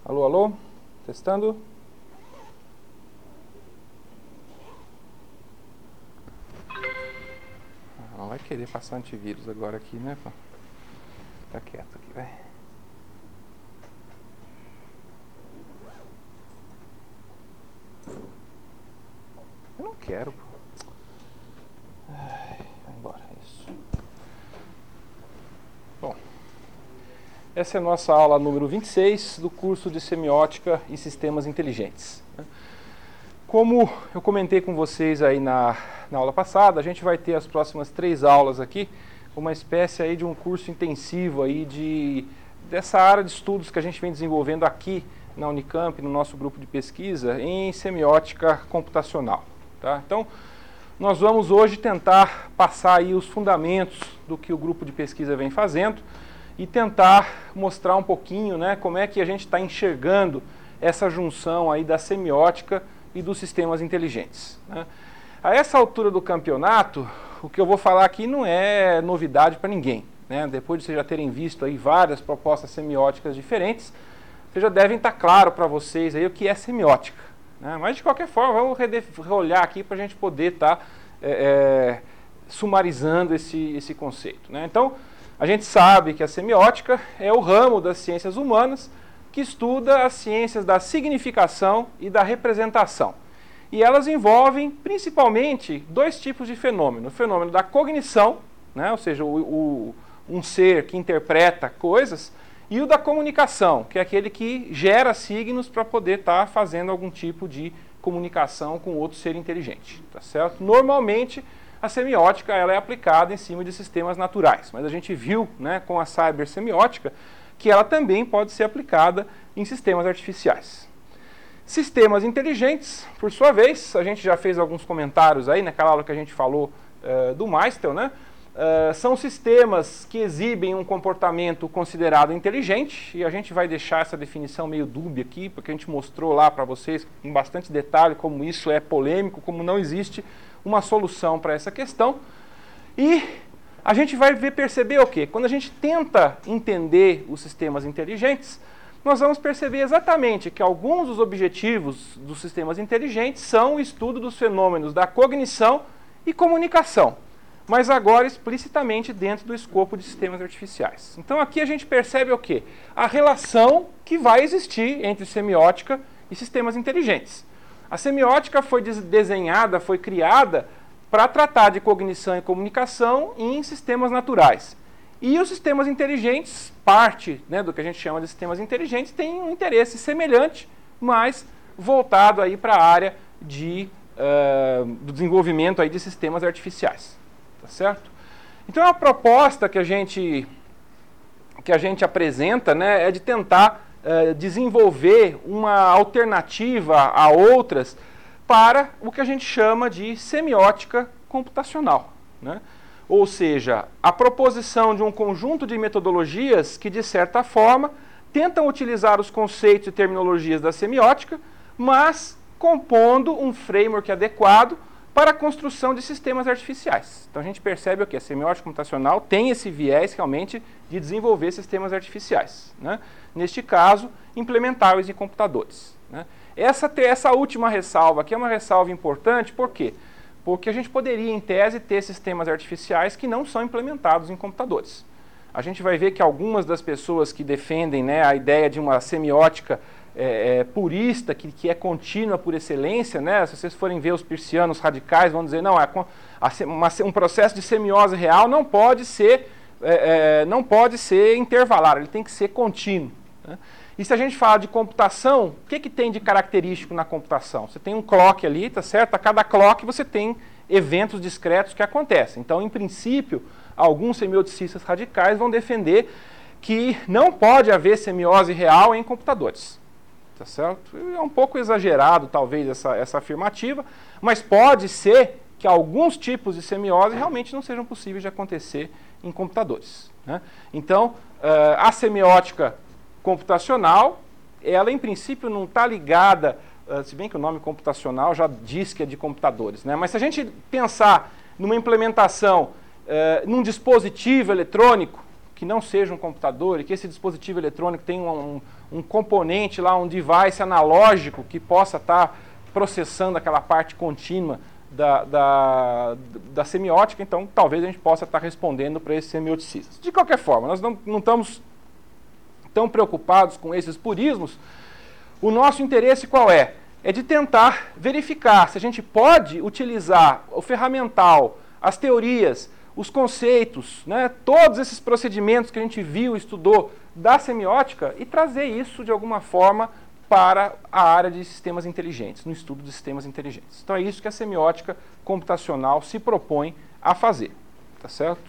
Alô, alô? Testando. Não vai querer passar antivírus agora aqui, né? Fica quieto aqui, vai. Eu não quero, pô. Ai, vai embora, isso. Bom, essa é a nossa aula número 26 do curso de Semiótica e Sistemas Inteligentes. Como eu comentei com vocês aí na aula passada, a gente vai ter as próximas 3 aulas aqui, uma espécie aí de um curso intensivo aí dessa área de estudos que a gente vem desenvolvendo aqui na Unicamp, no nosso grupo de pesquisa, em semiótica computacional. Tá? Então, nós vamos hoje tentar passar aí os fundamentos do que o grupo de pesquisa vem fazendo e tentar mostrar um pouquinho, né, como é que a gente está enxergando essa junção aí da semiótica e dos sistemas inteligentes. Né? A essa altura do campeonato, o que eu vou falar aqui não é novidade para ninguém. Né? Depois de vocês já terem visto aí várias propostas semióticas diferentes, vocês já devem estar claro para vocês aí o que é semiótica. Né? Mas de qualquer forma, vamos olhar aqui para a gente poder estar sumarizando esse conceito. Né? Então, a gente sabe que a semiótica é o ramo das ciências humanas que estuda as ciências da significação e da representação. E elas envolvem principalmente 2 tipos de fenômeno. O fenômeno da cognição, né, ou seja, um ser que interpreta coisas, e o da comunicação, que é aquele que gera signos para poder estar fazendo algum tipo de comunicação com outro ser inteligente. Tá certo? Normalmente, a semiótica ela é aplicada em cima de sistemas naturais, mas a gente viu, né, com a cybersemiótica que ela também pode ser aplicada em sistemas artificiais. Sistemas inteligentes, por sua vez, a gente já fez alguns comentários aí naquela aula que a gente falou do Maistel, né? São sistemas que exibem um comportamento considerado inteligente, e a gente vai deixar essa definição meio dúbia aqui, porque a gente mostrou lá para vocês em bastante detalhe como isso é polêmico, como não existe uma solução para essa questão. E a gente vai perceber o quê? Quando a gente tenta entender os sistemas inteligentes, nós vamos perceber exatamente que alguns dos objetivos dos sistemas inteligentes são o estudo dos fenômenos da cognição e comunicação, mas agora explicitamente dentro do escopo de sistemas artificiais. Então aqui a gente percebe o quê? A relação que vai existir entre semiótica e sistemas inteligentes. A semiótica foi desenhada, foi criada para tratar de cognição e comunicação em sistemas naturais. E os sistemas inteligentes, parte, né, do que a gente chama de sistemas inteligentes, tem um interesse semelhante, mas voltado aí para a área do desenvolvimento aí de sistemas artificiais. Tá certo? Então a proposta que a gente apresenta, né, é de tentar desenvolver uma alternativa a outras para o que a gente chama de semiótica computacional. Né? Ou seja, a proposição de um conjunto de metodologias que, de certa forma, tentam utilizar os conceitos e terminologias da semiótica, mas compondo um framework adequado para a construção de sistemas artificiais. Então a gente percebe o que a semiótica computacional tem esse viés realmente de desenvolver sistemas artificiais. Né? Neste caso, implementáveis em computadores. Né? Essa última ressalva aqui é uma ressalva importante, por quê? Porque a gente poderia, em tese, ter sistemas artificiais que não são implementados em computadores. A gente vai ver que algumas das pessoas que defendem, né, a ideia de uma semiótica purista, que é contínua por excelência, né, se vocês forem ver os Peirceanos radicais, vão dizer, não, um processo de semiose real não pode ser intervalar, ele tem que ser contínuo. Né? E se a gente fala de computação, o que tem de característico na computação? Você tem um clock ali, tá certo? A cada clock você tem eventos discretos que acontecem. Então, em princípio, alguns semioticistas radicais vão defender que não pode haver semiose real em computadores. Tá certo? É um pouco exagerado, talvez, essa afirmativa, mas pode ser que alguns tipos de semiose realmente não sejam possíveis de acontecer em computadores. Né? Então, a semiótica computacional, ela em princípio não está ligada, se bem que o nome computacional já diz que é de computadores, né? Mas se a gente pensar numa implementação num dispositivo eletrônico, que não seja um computador e que esse dispositivo eletrônico tenha um componente lá, um device analógico que possa estar processando aquela parte contínua da semiótica, então talvez a gente possa estar respondendo para esses semioticistas. De qualquer forma, nós não estamos tão preocupados com esses purismos. O nosso interesse qual é? É de tentar verificar se a gente pode utilizar o ferramental, as teorias, os conceitos, né, todos esses procedimentos que a gente viu, estudou da semiótica e trazer isso de alguma forma para a área de sistemas inteligentes, no estudo de sistemas inteligentes. Então é isso que a semiótica computacional se propõe a fazer, tá certo?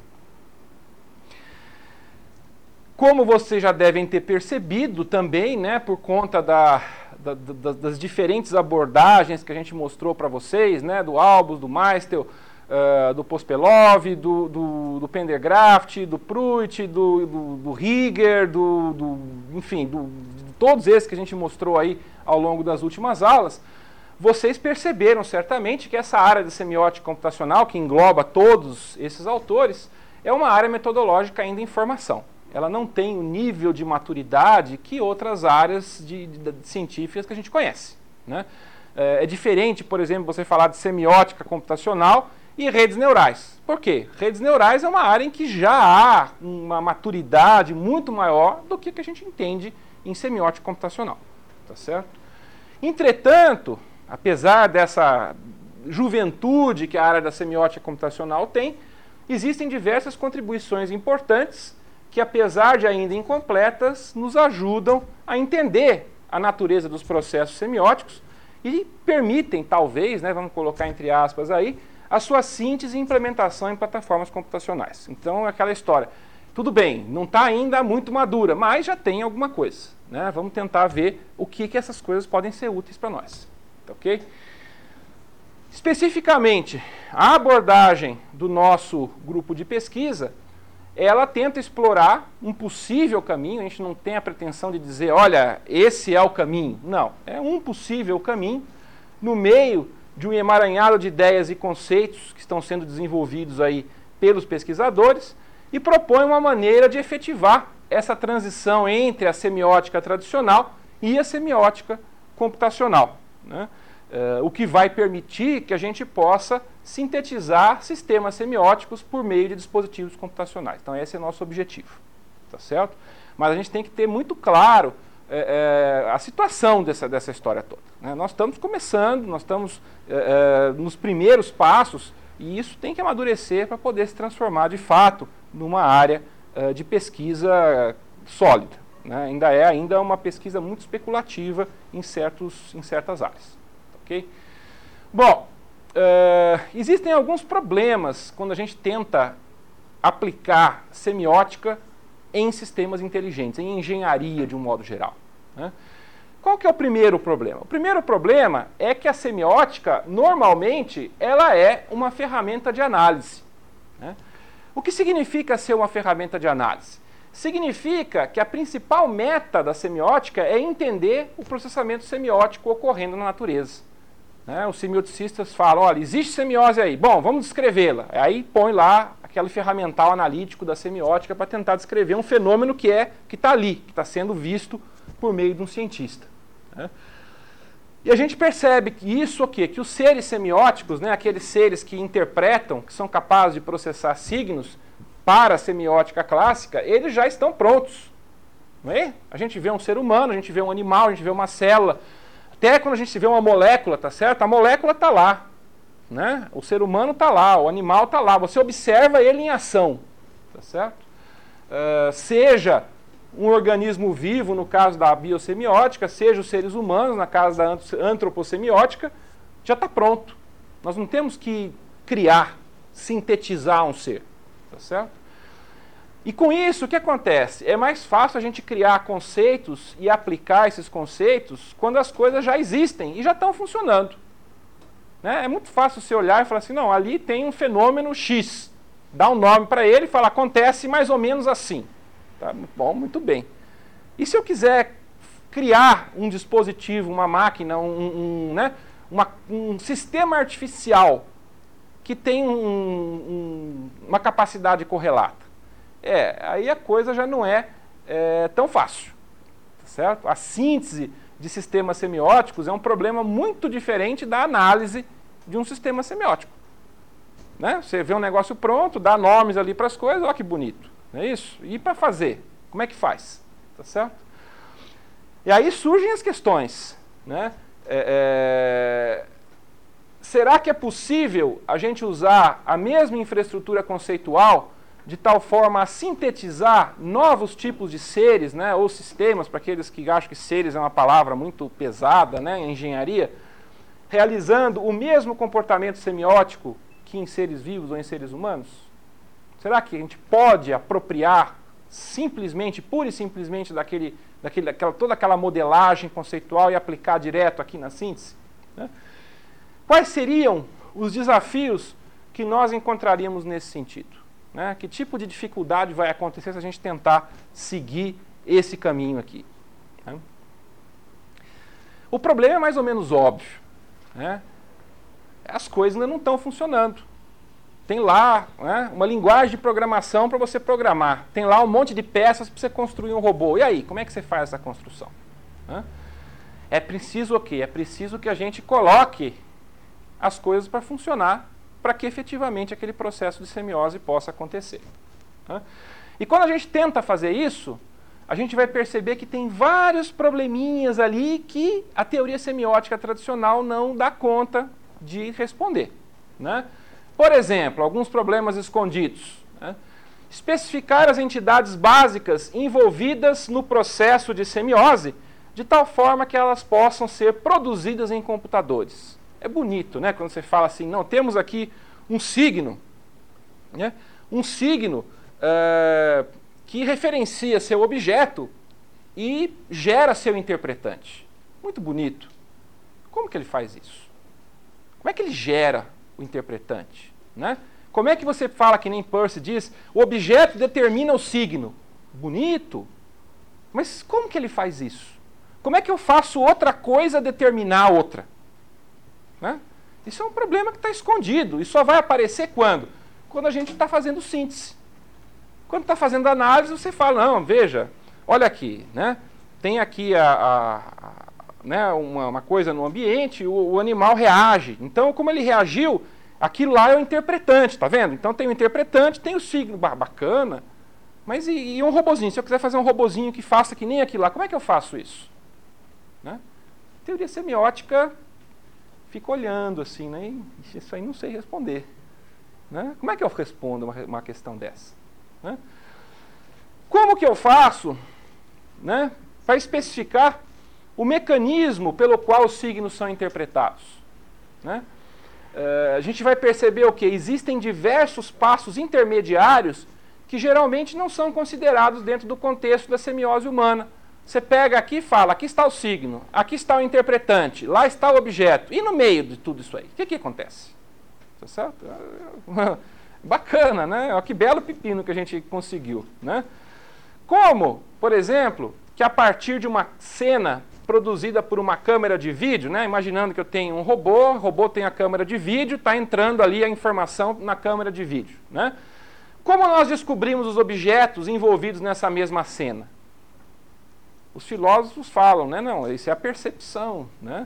Como vocês já devem ter percebido também, né, por conta das diferentes abordagens que a gente mostrou para vocês, né, do Albus, do Meistel, do Pospelov, do Pendergraft, do Pruitt, do Rieger, enfim, de todos esses que a gente mostrou aí ao longo das últimas aulas, vocês perceberam certamente que essa área de semiótica computacional, que engloba todos esses autores, é uma área metodológica ainda em formação. Ela não tem o nível de maturidade que outras áreas científicas que a gente conhece, né? É diferente, por exemplo, você falar de semiótica computacional e redes neurais. Por quê? Redes neurais é uma área em que já há uma maturidade muito maior do que a gente entende em semiótica computacional. Tá certo? Entretanto, apesar dessa juventude que a área da semiótica computacional tem, existem diversas contribuições importantes que, apesar de ainda incompletas, nos ajudam a entender a natureza dos processos semióticos e permitem, talvez, né, vamos colocar entre aspas aí, a sua síntese e implementação em plataformas computacionais. Então, é aquela história. Tudo bem, não está ainda muito madura, mas já tem alguma coisa, né? Vamos tentar ver o que essas coisas podem ser úteis para nós. Tá, ok? Especificamente, a abordagem do nosso grupo de pesquisa, ela tenta explorar um possível caminho. A gente não tem a pretensão de dizer, olha, esse é o caminho. Não, é um possível caminho no meio de um emaranhado de ideias e conceitos que estão sendo desenvolvidos aí pelos pesquisadores e propõe uma maneira de efetivar essa transição entre a semiótica tradicional e a semiótica computacional, né? O que vai permitir que a gente possa sintetizar sistemas semióticos por meio de dispositivos computacionais. Então esse é o nosso objetivo, tá certo? Mas a gente tem que ter muito claro a situação dessa história toda, né? Nós estamos começando, nós estamos nos primeiros passos e isso tem que amadurecer para poder se transformar de fato numa área de pesquisa sólida, né? Ainda é uma pesquisa muito especulativa em certas áreas. Okay? Bom, existem alguns problemas quando a gente tenta aplicar semiótica em sistemas inteligentes, em engenharia de um modo geral, né? Qual que é o primeiro problema? O primeiro problema é que a semiótica, normalmente, ela é uma ferramenta de análise, né? O que significa ser uma ferramenta de análise? Significa que a principal meta da semiótica é entender o processamento semiótico ocorrendo na natureza, né? Os semioticistas falam, olha, existe semiose aí, bom, vamos descrevê-la. Aí põe lá aquele ferramental analítico da semiótica para tentar descrever um fenômeno que está ali, que está sendo visto por meio de um cientista, né? E a gente percebe que isso aqui, que os seres semióticos, né, aqueles seres que interpretam, que são capazes de processar signos para a semiótica clássica, eles já estão prontos, não é? A gente vê um ser humano, a gente vê um animal, a gente vê uma célula, até quando a gente vê uma molécula, tá certo? A molécula está lá, né? O ser humano está lá, o animal está lá, você observa ele em ação, tá certo? Seja um organismo vivo, no caso da biosemiótica, seja os seres humanos, na caso da antropossemiótica, já está pronto. Nós não temos que criar, sintetizar um ser, tá certo? E com isso, o que acontece? É mais fácil a gente criar conceitos e aplicar esses conceitos quando as coisas já existem e já estão funcionando, né? É muito fácil você olhar e falar assim, não, ali tem um fenômeno X, dá um nome para ele e fala, acontece mais ou menos assim. Tá bom, muito bem. E se eu quiser criar um dispositivo, uma máquina, um sistema artificial que tem uma capacidade correlata? Aí a coisa já não é tão fácil, tá certo? A síntese de sistemas semióticos é um problema muito diferente da análise de um sistema semiótico. Né? Você vê um negócio pronto, dá nomes ali para as coisas, olha que bonito, não é isso? E para fazer, como é que faz? Tá certo? E aí surgem as questões, né? Será que é possível a gente usar a mesma infraestrutura conceitual de tal forma a sintetizar novos tipos de seres, né, ou sistemas, para aqueles que acham que seres é uma palavra muito pesada, né, em engenharia, realizando o mesmo comportamento semiótico que em seres vivos ou em seres humanos? Será que a gente pode apropriar simplesmente, pura e simplesmente, toda aquela modelagem conceitual e aplicar direto aqui na síntese? Né? Quais seriam os desafios que nós encontraríamos nesse sentido? Né? Que tipo de dificuldade vai acontecer se a gente tentar seguir esse caminho aqui? Né? O problema é mais ou menos óbvio. Né? As coisas ainda não estão funcionando. Tem lá, né, uma linguagem de programação para você programar. Tem lá um monte de peças para você construir um robô. E aí, como é que você faz essa construção? Né? É preciso o quê? É preciso que a gente coloque as coisas para funcionar, para que efetivamente aquele processo de semiose possa acontecer. Né? E quando a gente tenta fazer isso, a gente vai perceber que tem vários probleminhas ali que a teoria semiótica tradicional não dá conta de responder. Né? Por exemplo, alguns problemas escondidos. Né? Especificar as entidades básicas envolvidas no processo de semiose, de tal forma que elas possam ser produzidas em computadores. É bonito, né? Quando você fala assim, não, temos aqui um signo, né? Um signo que referencia seu objeto e gera seu interpretante. Muito bonito. Como que ele faz isso? Como é que ele gera o interpretante? Né? Como é que você fala, que nem Peirce diz, o objeto determina o signo? Bonito. Mas como que ele faz isso? Como é que eu faço outra coisa determinar outra? Né? Isso é um problema que está escondido. E só vai aparecer quando? Quando a gente está fazendo síntese. Quando está fazendo análise, você fala, não, veja, olha aqui, né? Tem aqui né, uma coisa no ambiente, o animal reage. Então, como ele reagiu, aquilo lá é o interpretante, tá vendo? Então tem o interpretante, tem o signo, bacana. Mas e um robozinho? Se eu quiser fazer um robozinho que faça que nem aquilo lá, como é que eu faço isso? Né? Teoria semiótica fica olhando assim, né? Isso aí não sei responder. Né? Como é que eu respondo uma questão dessa? Né? Como que eu faço, né, para especificar o mecanismo pelo qual os signos são interpretados? Né? A gente vai perceber o quê? Existem diversos passos intermediários que geralmente não são considerados dentro do contexto da semiose humana. Você pega aqui e fala, aqui está o signo, aqui está o interpretante, lá está o objeto. E no meio de tudo isso aí, o que acontece? Tá certo? Bacana, né? Olha que belo pepino que a gente conseguiu. Né? Como, por exemplo, que a partir de uma cena produzida por uma câmera de vídeo, né? Imaginando que eu tenho um robô, o robô tem a câmera de vídeo, está entrando ali a informação na câmera de vídeo. Né? Como nós descobrimos os objetos envolvidos nessa mesma cena? Os filósofos falam, né? Não, isso é a percepção. Né?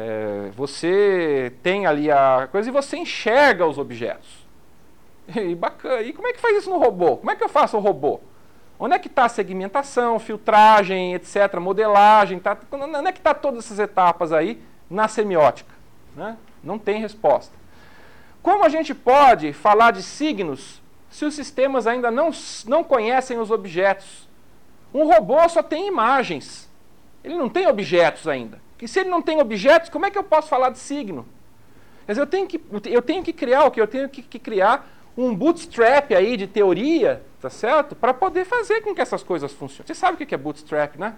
Você tem ali a coisa e você enxerga os objetos. E bacana. E como é que faz isso no robô? Como é que eu faço o robô? Onde é que está a segmentação, filtragem, etc., modelagem? Onde é que está todas essas etapas aí na semiótica? Né? Não tem resposta. Como a gente pode falar de signos se os sistemas ainda não conhecem os objetos? Um robô só tem imagens. Ele não tem objetos ainda. E se ele não tem objetos, como é que eu posso falar de signo? Quer dizer, eu tenho que criar o quê? Eu tenho que criar um bootstrap aí de teoria, tá certo? Para poder fazer com que essas coisas funcionem. Você sabe o que é bootstrap, né?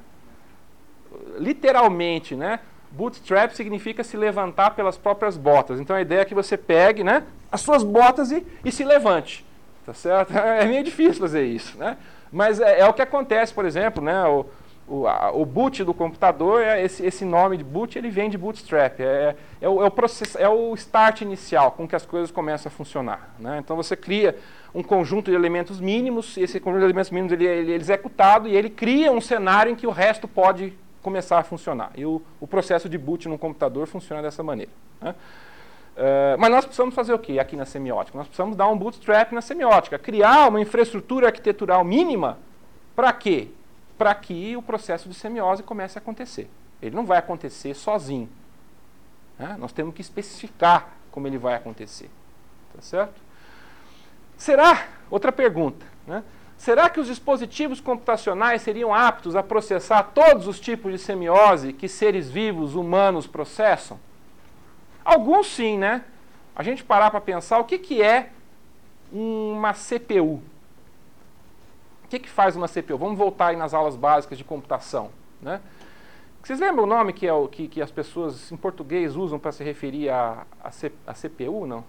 Literalmente, né? Bootstrap significa se levantar pelas próprias botas. Então a ideia é que você pegue, né, as suas botas e se levante. Tá certo? É meio difícil fazer isso, né? Mas é o que acontece, por exemplo, né? O boot do computador, esse nome de boot, ele vem de bootstrap. É o start inicial com que as coisas começam a funcionar, né? Então você cria um conjunto de elementos mínimos, e esse conjunto de elementos mínimos ele é executado e ele cria um cenário em que o resto pode começar a funcionar. E o processo de boot no computador funciona dessa maneira, né? Mas nós precisamos fazer o quê aqui na semiótica? Nós precisamos dar um bootstrap na semiótica, criar uma infraestrutura arquitetural mínima. Para quê? Para que o processo de semiose comece a acontecer. Ele não vai acontecer sozinho, né? Nós temos que especificar como ele vai acontecer. Tá certo? Outra pergunta, né? Será que os dispositivos computacionais seriam aptos a processar todos os tipos de semiose que seres vivos, humanos, processam? Alguns sim, né? A gente parar para pensar o que é uma CPU. O que faz uma CPU? Vamos voltar aí nas aulas básicas de computação, né? Vocês lembram o nome que as pessoas em português usam para se referir a CPU, não?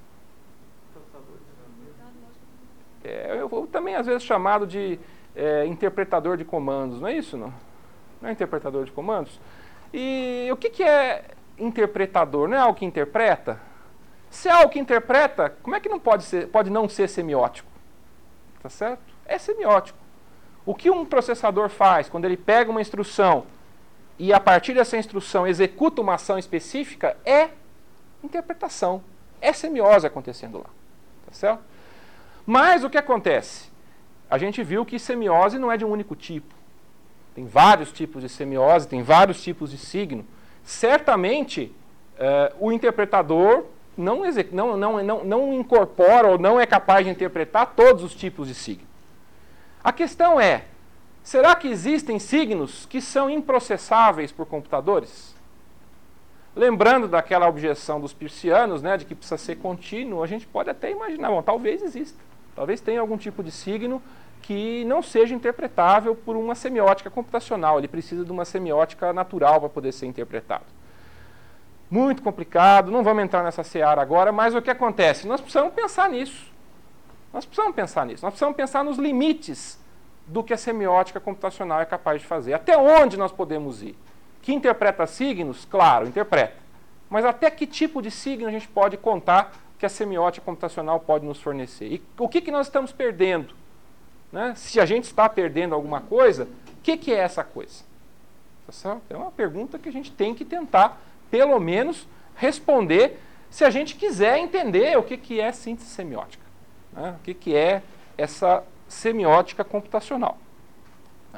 Eu também às vezes chamado de interpretador de comandos, não é isso? Não é interpretador de comandos? E o que é interpretador? Não é algo que interpreta? Se é algo que interpreta, como é que não pode não ser semiótico? Tá certo? É semiótico. O que um processador faz quando ele pega uma instrução e a partir dessa instrução executa uma ação específica é interpretação. É semiose acontecendo lá. Tá certo? Mas o que acontece? A gente viu que semiose não é de um único tipo. Tem vários tipos de semiose, tem vários tipos de signo. Certamente, o interpretador não incorpora ou não é capaz de interpretar todos os tipos de signo. A questão é, será que existem signos que são improcessáveis por computadores? Lembrando daquela objeção dos Peirceanos, né, de que precisa ser contínuo, a gente pode até imaginar, bom, talvez exista. Talvez tenha algum tipo de signo que não seja interpretável por uma semiótica computacional. Ele precisa de uma semiótica natural para poder ser interpretado. Muito complicado, não vamos entrar nessa seara agora, mas o que acontece? Nós precisamos pensar nisso. Nós precisamos pensar nos limites do que a semiótica computacional é capaz de fazer. Até onde nós podemos ir? Que interpreta signos? Claro, interpreta. Mas até que tipo de signo a gente pode contar que a semiótica computacional pode nos fornecer? E o que nós estamos perdendo? Né? Se a gente está perdendo alguma coisa, o que é essa coisa? Tá certo? É uma pergunta que a gente tem que tentar, pelo menos, responder se a gente quiser entender o que é síntese semiótica. Né? O que é essa semiótica computacional. Né?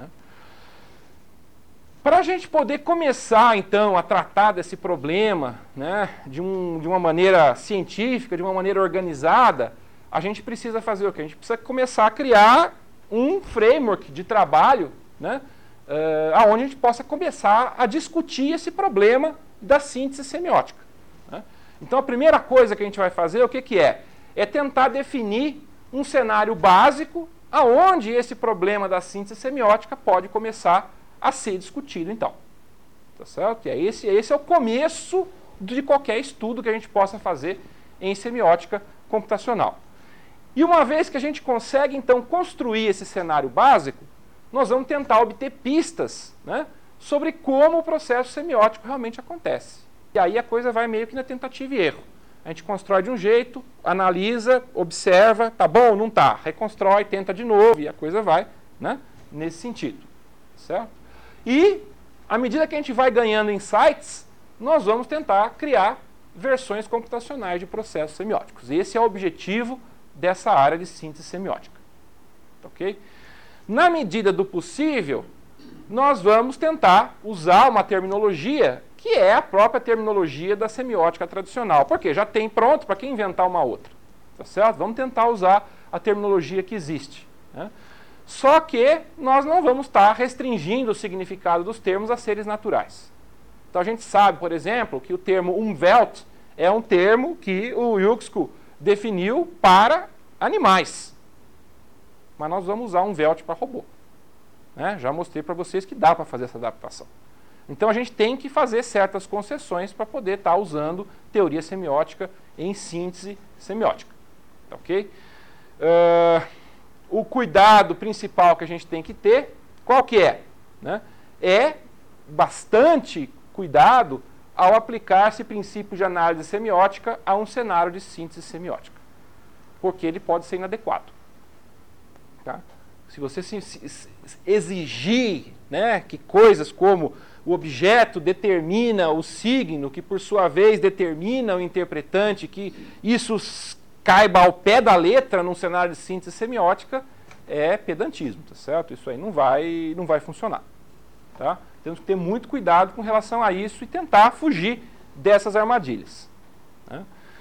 Para a gente poder começar, então, a tratar desse problema, né, de uma maneira científica, de uma maneira organizada, a gente precisa fazer o quê? A gente precisa começar a criar um framework de trabalho, né, onde a gente possa começar a discutir esse problema da síntese semiótica. Né? Então, a primeira coisa que a gente vai fazer, o que é? É tentar definir um cenário básico aonde esse problema da síntese semiótica pode começar a ser discutido, então. Tá certo? E esse é o começo de qualquer estudo que a gente possa fazer em semiótica computacional. E uma vez que a gente consegue, então, construir esse cenário básico, nós vamos tentar obter pistas, né, sobre como o processo semiótico realmente acontece. E aí a coisa vai meio que na tentativa e erro. A gente constrói de um jeito, analisa, observa, tá bom, não tá, reconstrói, tenta de novo, e a coisa vai, né, nesse sentido. Certo? E, à medida que a gente vai ganhando insights, nós vamos tentar criar versões computacionais de processos semióticos. Esse é o objetivo dessa área de síntese semiótica. Ok? Na medida do possível, nós vamos tentar usar uma terminologia que é a própria terminologia da semiótica tradicional. Porque já tem pronto, para quem inventar uma outra. Tá certo? Vamos tentar usar a terminologia que existe. Né? Só que nós não vamos estar restringindo o significado dos termos a seres naturais. Então a gente sabe, por exemplo, que o termo Umwelt é um termo que o Huxley definiu para animais. Mas nós vamos usar Umwelt para robô. Né? Já mostrei para vocês que dá para fazer essa adaptação. Então a gente tem que fazer certas concessões para poder estar usando teoria semiótica em síntese semiótica. Ok? O cuidado principal que a gente tem que ter, qual que é? Né? é bastante cuidado ao aplicar esse princípio de análise semiótica a um cenário de síntese semiótica, porque ele pode ser inadequado. Tá? Se você exigir, né, que coisas como o objeto determina o signo, que por sua vez determina o interpretante, que isso caiba ao pé da letra num cenário de síntese semiótica, é pedantismo, tá certo? Isso aí não vai funcionar. Tá? Temos que ter muito cuidado com relação a isso e tentar fugir dessas armadilhas. Né?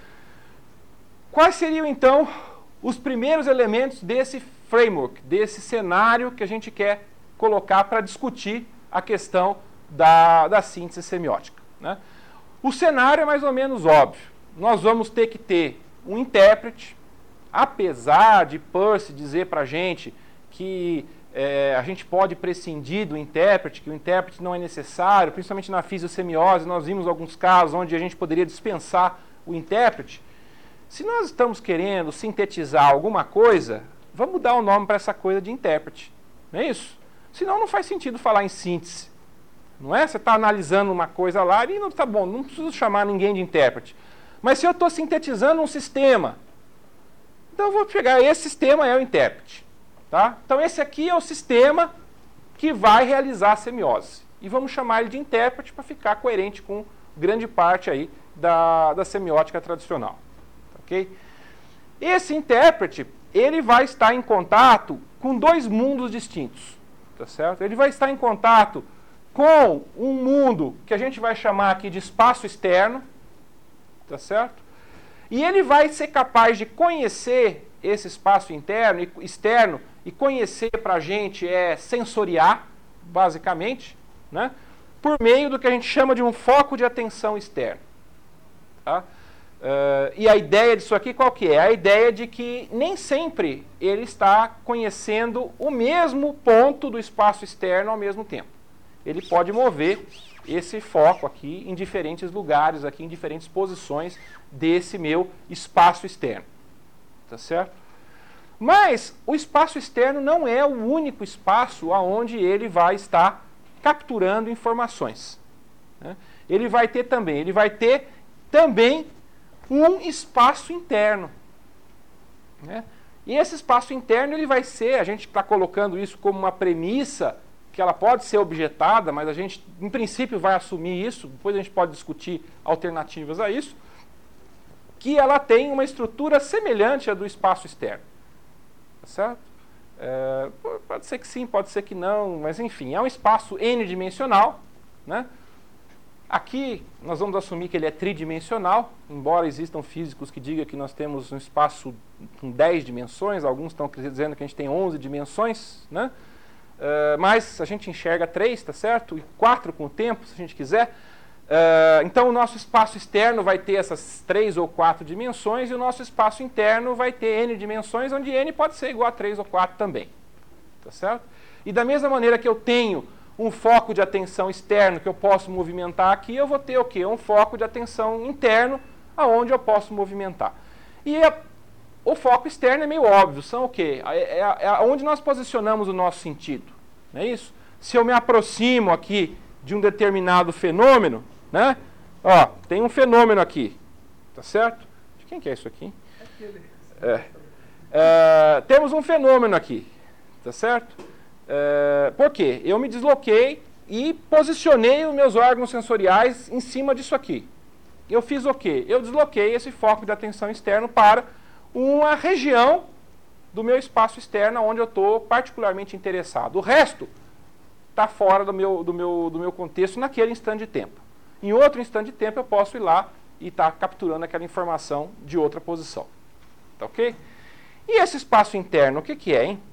Quais seriam, então, os primeiros elementos desse framework, desse cenário que a gente quer colocar para discutir a questão da síntese semiótica? Né? O cenário é mais ou menos óbvio. Nós vamos ter que ter um intérprete, apesar de Peirce dizer para a gente que a gente pode prescindir do intérprete, que o intérprete não é necessário, principalmente na fisiosemiose, nós vimos alguns casos onde a gente poderia dispensar o intérprete. Se nós estamos querendo sintetizar alguma coisa, vamos dar o nome para essa coisa de intérprete, não é isso? Senão não faz sentido falar em síntese, não é? Você está analisando uma coisa lá e não está bom, não preciso chamar ninguém de intérprete. Mas se eu estou sintetizando um sistema, então eu vou pegar esse sistema, é o intérprete. Tá? Então esse aqui é o sistema que vai realizar a semiose. E vamos chamar ele de intérprete para ficar coerente com grande parte aí da semiótica tradicional. Okay? Esse intérprete, ele vai estar em contato com dois mundos distintos. Tá certo? Ele vai estar em contato com um mundo que a gente vai chamar aqui de espaço externo. Tá certo? E ele vai ser capaz de conhecer esse espaço interno e externo, e conhecer para a gente é sensoriar, basicamente, né? Por meio do que a gente chama de um foco de atenção externo. Tá? E a ideia disso aqui qual que é? A ideia de que nem sempre ele está conhecendo o mesmo ponto do espaço externo ao mesmo tempo. Ele pode mover esse foco aqui em diferentes lugares, aqui em diferentes posições desse meu espaço externo. Tá certo? Mas o espaço externo não é o único espaço onde ele vai estar capturando informações. Né? Ele vai ter também um espaço interno. Né? E esse espaço interno ele vai ser, a gente está colocando isso como uma premissa, que ela pode ser objetada, mas a gente, em princípio, vai assumir isso, depois a gente pode discutir alternativas a isso, que ela tem uma estrutura semelhante à do espaço externo. Tá certo? Pode ser que sim, pode ser que não, mas enfim, é um espaço n-dimensional. Né? Aqui nós vamos assumir que ele é tridimensional, embora existam físicos que digam que nós temos um espaço com 10 dimensões, alguns estão dizendo que a gente tem 11 dimensões, né? Mas a gente enxerga 3, tá certo? E 4 com o tempo, se a gente quiser. Então o nosso espaço externo vai ter essas 3 ou 4 dimensões e o nosso espaço interno vai ter n dimensões, onde n pode ser igual a 3 ou 4 também. Tá certo? E da mesma maneira que eu tenho um foco de atenção externo que eu posso movimentar aqui, eu vou ter o quê? Um foco de atenção interno aonde eu posso movimentar. E o foco externo é meio óbvio, são o quê? É onde nós posicionamos o nosso sentido. Não é isso? Se eu me aproximo aqui de um determinado fenômeno, né? Ó, tem um fenômeno aqui, tá certo? De quem que é isso aqui? Temos um fenômeno aqui, tá certo? Por quê? Eu me desloquei e posicionei os meus órgãos sensoriais em cima disso aqui. Eu fiz o quê? Eu desloquei esse foco de atenção externo para uma região do meu espaço externo onde eu estou particularmente interessado. O resto está fora do meu contexto naquele instante de tempo. Em outro instante de tempo eu posso ir lá e estar capturando aquela informação de outra posição. Tá ok? E esse espaço interno, o que é, hein?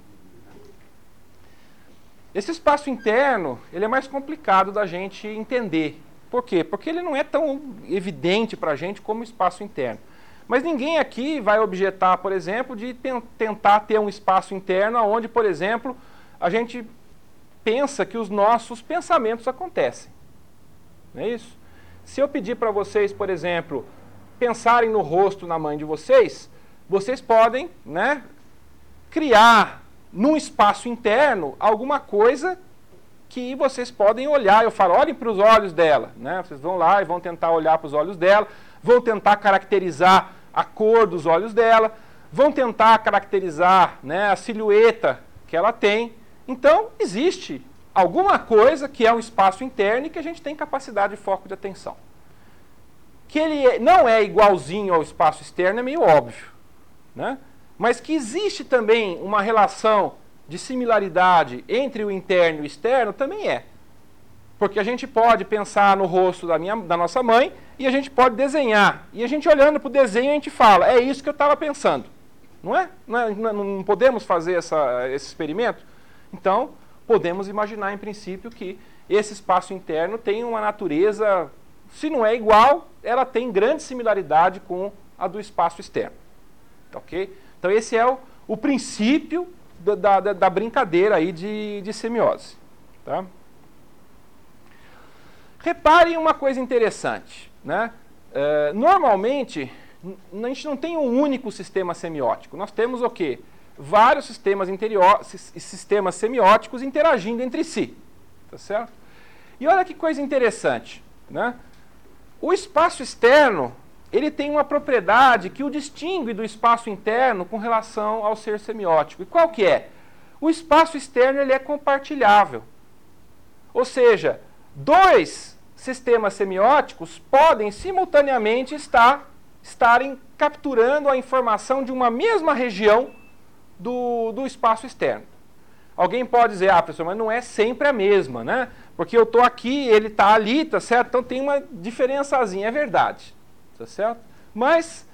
Esse espaço interno, ele é mais complicado da gente entender. Por quê? Porque ele não é tão evidente para a gente como o espaço interno. Mas ninguém aqui vai objetar, por exemplo, de tentar ter um espaço interno onde, por exemplo, a gente pensa que os nossos pensamentos acontecem. Não é isso? Se eu pedir para vocês, por exemplo, pensarem no rosto na mãe de vocês, vocês podem, né, criar num espaço interno alguma coisa que vocês podem olhar. Eu falo, olhem para os olhos dela, né? Vocês vão lá e vão tentar olhar para os olhos dela, vão tentar caracterizar a cor dos olhos dela, vão tentar caracterizar, né, a silhueta que ela tem. Então, existe alguma coisa que é um espaço interno e que a gente tem capacidade de foco de atenção. Que ele não é igualzinho ao espaço externo é meio óbvio, né? Mas que existe também uma relação de similaridade entre o interno e o externo também é. Porque a gente pode pensar no rosto da nossa mãe e a gente pode desenhar. E a gente olhando para o desenho a gente fala, é isso que eu estava pensando. Não é? Não podemos fazer esse experimento? Então, podemos imaginar em princípio que esse espaço interno tem uma natureza, se não é igual, ela tem grande similaridade com a do espaço externo. Ok? Então esse é o princípio da brincadeira aí de semiose. Tá? Reparem uma coisa interessante, né? Normalmente, a gente não tem um único sistema semiótico. Nós temos o quê? Vários sistemas semióticos interagindo entre si. Tá certo? E olha que coisa interessante, né? O espaço externo, ele tem uma propriedade que o distingue do espaço interno com relação ao ser semiótico. E qual que é? O espaço externo ele é compartilhável. Ou seja, dois sistemas semióticos podem simultaneamente estarem capturando a informação de uma mesma região do espaço externo. Alguém pode dizer, professor, mas não é sempre a mesma, né? Porque eu estou aqui, ele está ali, tá certo? Então tem uma diferençazinha, é verdade. Tá certo? Mas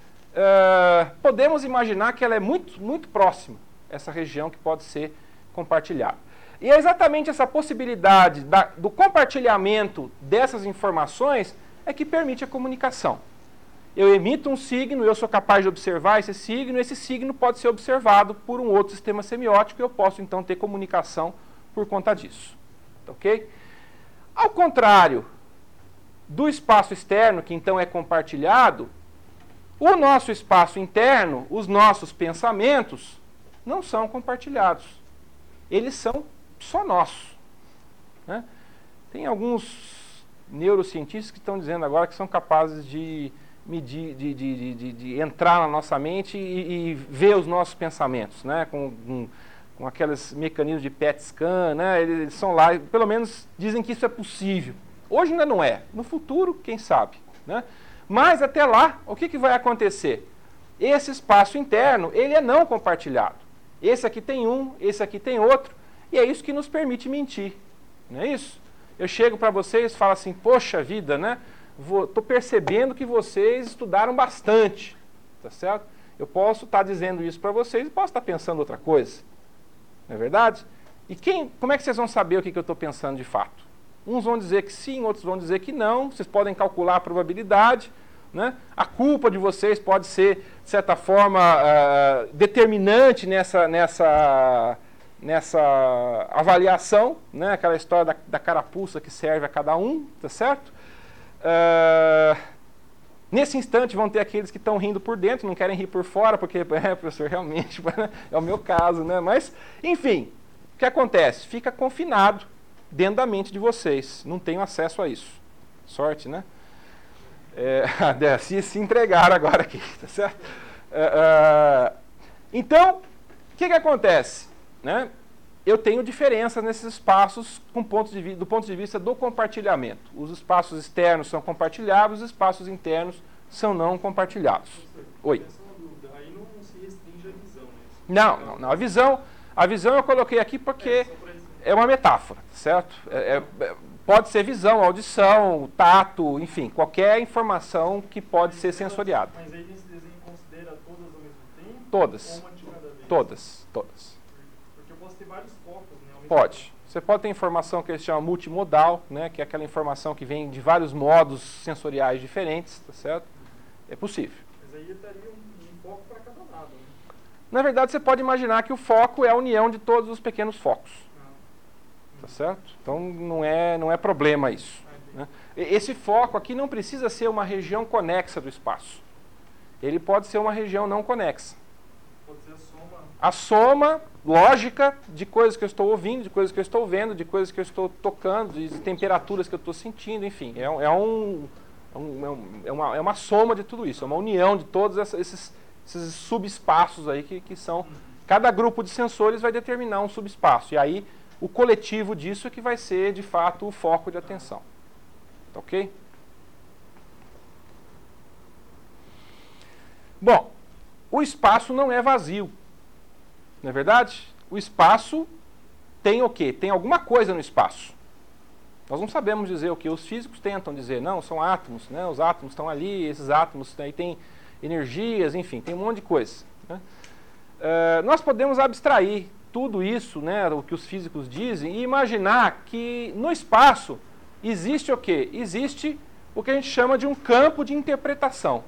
podemos imaginar que ela é muito, muito próxima, essa região que pode ser compartilhada. E é exatamente essa possibilidade do compartilhamento dessas informações é que permite a comunicação. Eu emito um signo, eu sou capaz de observar esse signo pode ser observado por um outro sistema semiótico e eu posso então ter comunicação por conta disso. Ok? Ao contrário do espaço externo, que então é compartilhado, o nosso espaço interno, os nossos pensamentos, não são compartilhados. Eles são só nossos. Né? Tem alguns neurocientistas que estão dizendo agora que são capazes de medir, de entrar na nossa mente e ver os nossos pensamentos, né? Com aqueles mecanismos de PET scan, né? Eles são lá, pelo menos dizem que isso é possível. Hoje ainda não é. No futuro, quem sabe, né? Mas até lá, o que vai acontecer? Esse espaço interno, ele é não compartilhado. Esse aqui tem um, esse aqui tem outro, e é isso que nos permite mentir. Não é isso? Eu chego para vocês e falo assim, poxa vida, né? Estou percebendo que vocês estudaram bastante, tá certo? Eu posso estar dizendo isso para vocês e posso estar pensando outra coisa. Não é verdade? E como é que vocês vão saber o que eu estou pensando de fato? Uns vão dizer que sim, outros vão dizer que não. Vocês podem calcular a probabilidade, né? A culpa de vocês pode ser, de certa forma, determinante nessa avaliação, né? Aquela história da carapuça que serve a cada um, tá certo? Nesse instante vão ter aqueles que estão rindo por dentro, não querem rir por fora, porque, professor, realmente é o meu caso, né? Mas, enfim, o que acontece? Fica confinado dentro da mente de vocês, não tenho acesso a isso. Sorte, né? Se entregaram agora aqui, tá certo? Então, o que acontece? Né? Eu tenho diferenças nesses espaços do ponto de vista do compartilhamento. Os espaços externos são compartilháveis, os espaços internos são não compartilhados. Oi. Aí não se restringe a visão, né? Não. A visão eu coloquei aqui porque é uma metáfora, certo? Pode ser visão, audição, tato, enfim, qualquer informação que pode ser sensoriada. Mas aí nesse desenho considera todas ao mesmo tempo? Todas. Ou uma de cada vez? Todas. Porque eu posso ter vários focos, né? Pode. Você pode ter informação que eles chamam multimodal, né, que é aquela informação que vem de vários modos sensoriais diferentes, tá certo? É possível. Mas aí estaria um foco para cada lado, né? Na verdade, você pode imaginar que o foco é a união de todos os pequenos focos. Tá certo? Então não é problema isso. Né? Esse foco aqui não precisa ser uma região conexa do espaço. Ele pode ser uma região não conexa. Pode ser a soma a soma lógica de coisas que eu estou ouvindo, de coisas que eu estou vendo, de coisas que eu estou tocando, de temperaturas que eu estou sentindo, enfim. É uma soma de tudo isso, é uma união de todos esses subespaços aí que são... Cada grupo de sensores vai determinar um subespaço, e aí o coletivo disso é que vai ser, de fato, o foco de atenção. Tá ok? Bom, o espaço não é vazio, não é verdade? O espaço tem o quê? Tem alguma coisa no espaço. Nós não sabemos dizer o que. Os físicos tentam dizer, não, são átomos, né? Os átomos estão ali, esses átomos aí têm energias, enfim, tem um monte de coisa. Né? Nós podemos abstrair tudo isso, né, o que os físicos dizem, e imaginar que no espaço existe o quê? Existe o que a gente chama de um campo de interpretação.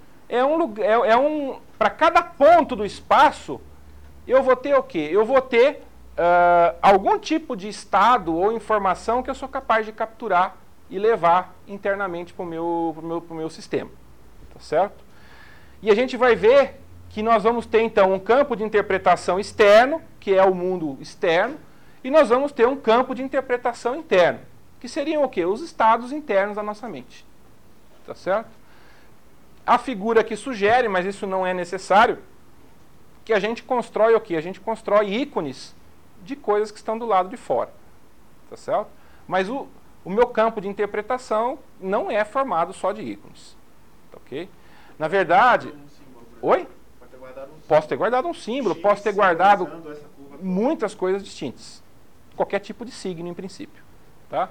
Para cada ponto do espaço, eu vou ter o quê? Eu vou ter algum tipo de estado ou informação que eu sou capaz de capturar e levar internamente para o meu sistema. Tá certo? E a gente vai ver que nós vamos ter, então, um campo de interpretação externo, que é o mundo externo, e nós vamos ter um campo de interpretação interno, que seriam o quê? Os estados internos da nossa mente. Tá certo? A figura que sugere, mas isso não é necessário, que a gente constrói o quê? A gente constrói ícones de coisas que estão do lado de fora. Tá certo? Mas o meu campo de interpretação não é formado só de ícones. Tá ok? Na verdade... Oi? Posso ter guardado um símbolo, posso ter guardado muitas coisas distintas. Qualquer tipo de signo, em princípio. Tá?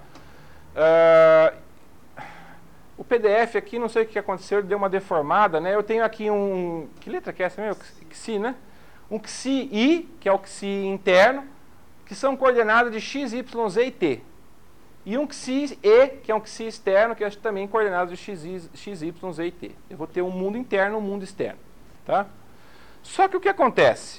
O PDF aqui, não sei o que aconteceu, deu uma deformada, né? Eu tenho aqui um... Que letra que é essa mesmo? XI, né? Um XI-I, que é o XI interno, que são coordenadas de X, Y, Z e T. E um XI-E, que é um XI externo, que é também coordenado de X, Y, Z e T. Eu vou ter um mundo interno e um mundo externo. Tá? Só que o que acontece?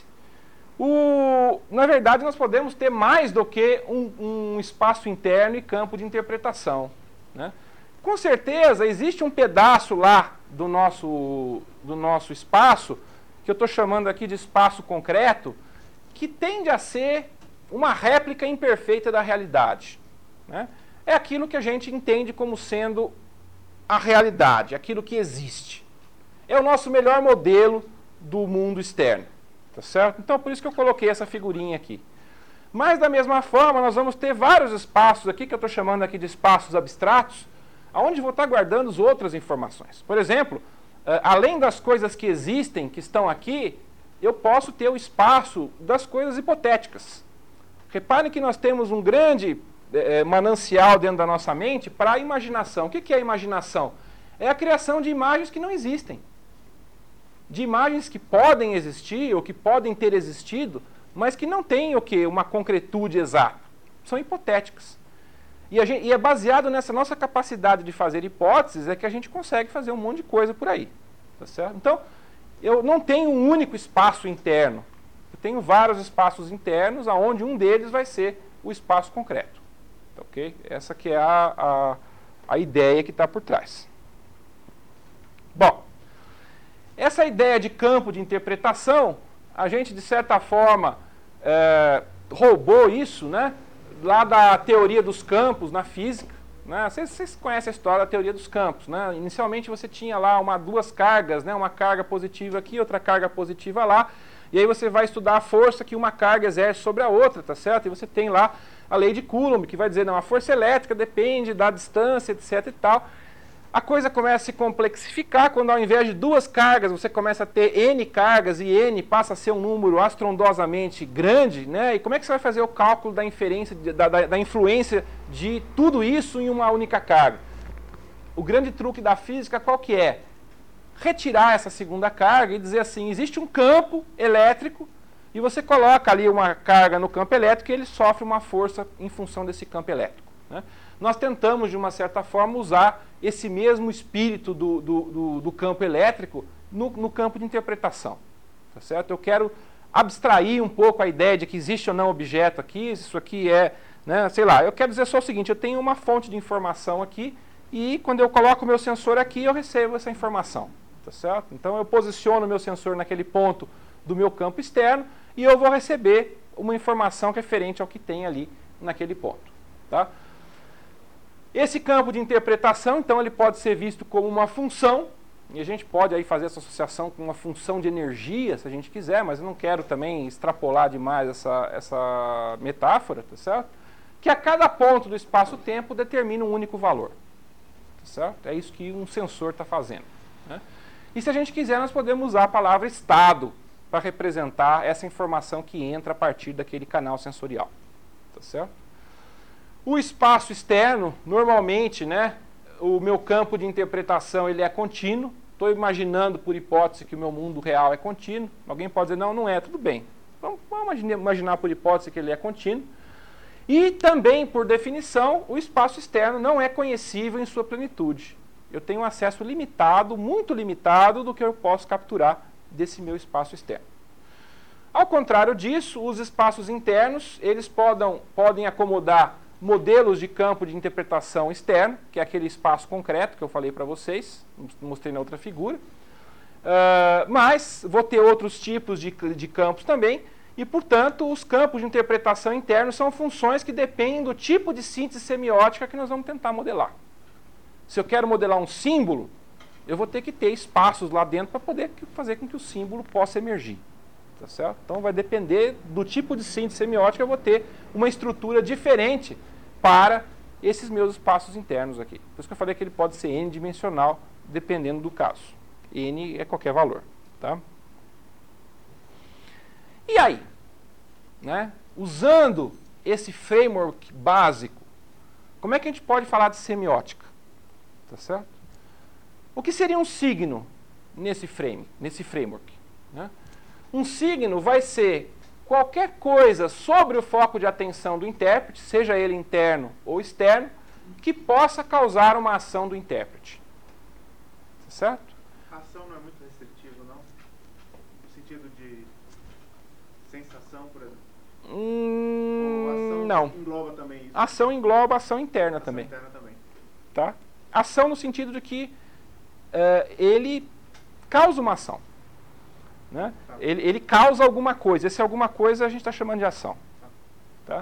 Na verdade, nós podemos ter mais do que um espaço interno e campo de interpretação. Né? Com certeza, existe um pedaço lá do nosso espaço, que eu estou chamando aqui de espaço concreto, que tende a ser uma réplica imperfeita da realidade. Né? É aquilo que a gente entende como sendo a realidade, aquilo que existe. É o nosso melhor modelo do mundo externo. Tá certo? Então, por isso que eu coloquei essa figurinha aqui. Mas, da mesma forma, nós vamos ter vários espaços aqui, que eu estou chamando aqui de espaços abstratos, onde vou estar guardando as outras informações. Por exemplo, além das coisas que existem, que estão aqui, eu posso ter o espaço das coisas hipotéticas. Reparem que nós temos um grande manancial dentro da nossa mente para a imaginação. O que é a imaginação? É a criação de imagens que não existem. De imagens que podem existir ou que podem ter existido, mas que não têm o quê? Uma concretude exata. São hipotéticas. E é baseado nessa nossa capacidade de fazer hipóteses é que a gente consegue fazer um monte de coisa por aí. Tá certo? Então, eu não tenho um único espaço interno. Eu tenho vários espaços internos, onde um deles vai ser o espaço concreto. Tá, ok? Essa que é a ideia que está por trás. Bom, essa ideia de campo de interpretação, a gente, de certa forma, roubou isso, né, lá da teoria dos campos na física. Né? Vocês conhecem a história da teoria dos campos. Né? Inicialmente você tinha lá duas cargas, né, uma carga positiva aqui, outra carga positiva lá, e aí você vai estudar a força que uma carga exerce sobre a outra, tá certo? E você tem lá a lei de Coulomb, que vai dizer, não, a força elétrica depende da distância, etc e tal. A coisa começa a se complexificar quando, ao invés de duas cargas, você começa a ter N cargas e N passa a ser um número astrondosamente grande, né? E como é que você vai fazer o cálculo da inferência, da influência de tudo isso em uma única carga? O grande truque da física qual que é? Retirar essa segunda carga e dizer assim, existe um campo elétrico e você coloca ali uma carga no campo elétrico e ele sofre uma força em função desse campo elétrico. Né? Nós tentamos, de uma certa forma, usar esse mesmo espírito do campo elétrico no campo de interpretação. Tá certo? Eu quero abstrair um pouco a ideia de que existe ou não objeto aqui, isso aqui é, né, sei lá, eu quero dizer só o seguinte, eu tenho uma fonte de informação aqui e quando eu coloco o meu sensor aqui, eu recebo essa informação. Tá certo? Então eu posiciono o meu sensor naquele ponto do meu campo externo e eu vou receber uma informação referente ao que tem ali naquele ponto. Tá? Esse campo de interpretação, então, ele pode ser visto como uma função, e a gente pode aí fazer essa associação com uma função de energia, se a gente quiser, mas eu não quero também extrapolar demais essa metáfora, tá certo? Que a cada ponto do espaço-tempo determina um único valor. Tá certo? É isso que um sensor está fazendo. Né? E se a gente quiser, nós podemos usar a palavra estado para representar essa informação que entra a partir daquele canal sensorial. Tá certo? O espaço externo, normalmente, né, o meu campo de interpretação ele é contínuo. Estou imaginando, por hipótese, que o meu mundo real é contínuo. Alguém pode dizer, não, não é, tudo bem. Vamos imaginar por hipótese que ele é contínuo. E também, por definição, o espaço externo não é conhecível em sua plenitude. Eu tenho um acesso limitado, muito limitado, do que eu posso capturar desse meu espaço externo. Ao contrário disso, os espaços internos, eles podem acomodar modelos de campo de interpretação externo, que é aquele espaço concreto que eu falei para vocês, mostrei na outra figura. Mas vou ter outros tipos de campos também, e, portanto, os campos de interpretação internos são funções que dependem do tipo de síntese semiótica que nós vamos tentar modelar. Se eu quero modelar um símbolo, eu vou ter que ter espaços lá dentro para poder fazer com que o símbolo possa emergir. Tá certo? Então vai depender do tipo de síntese semiótica, eu vou ter uma estrutura diferente para esses meus espaços internos aqui. Por isso que eu falei que ele pode ser n-dimensional, dependendo do caso. N é qualquer valor. Tá? E aí? Né? Usando esse framework básico, como é que a gente pode falar de semiótica? Tá certo? O que seria um signo nesse framework? Né? Um signo vai ser qualquer coisa sobre o foco de atenção do intérprete, seja ele interno ou externo, que possa causar uma ação do intérprete. Tá certo? A ação não é muito restritivo, não? No sentido de sensação, por exemplo? Ou ação não. engloba também isso? Ação engloba ação interna também. Interna também. Tá? Ação no sentido de que ele causa uma ação. Né? Ele causa alguma coisa. Esse alguma coisa a gente está chamando de ação. Tá?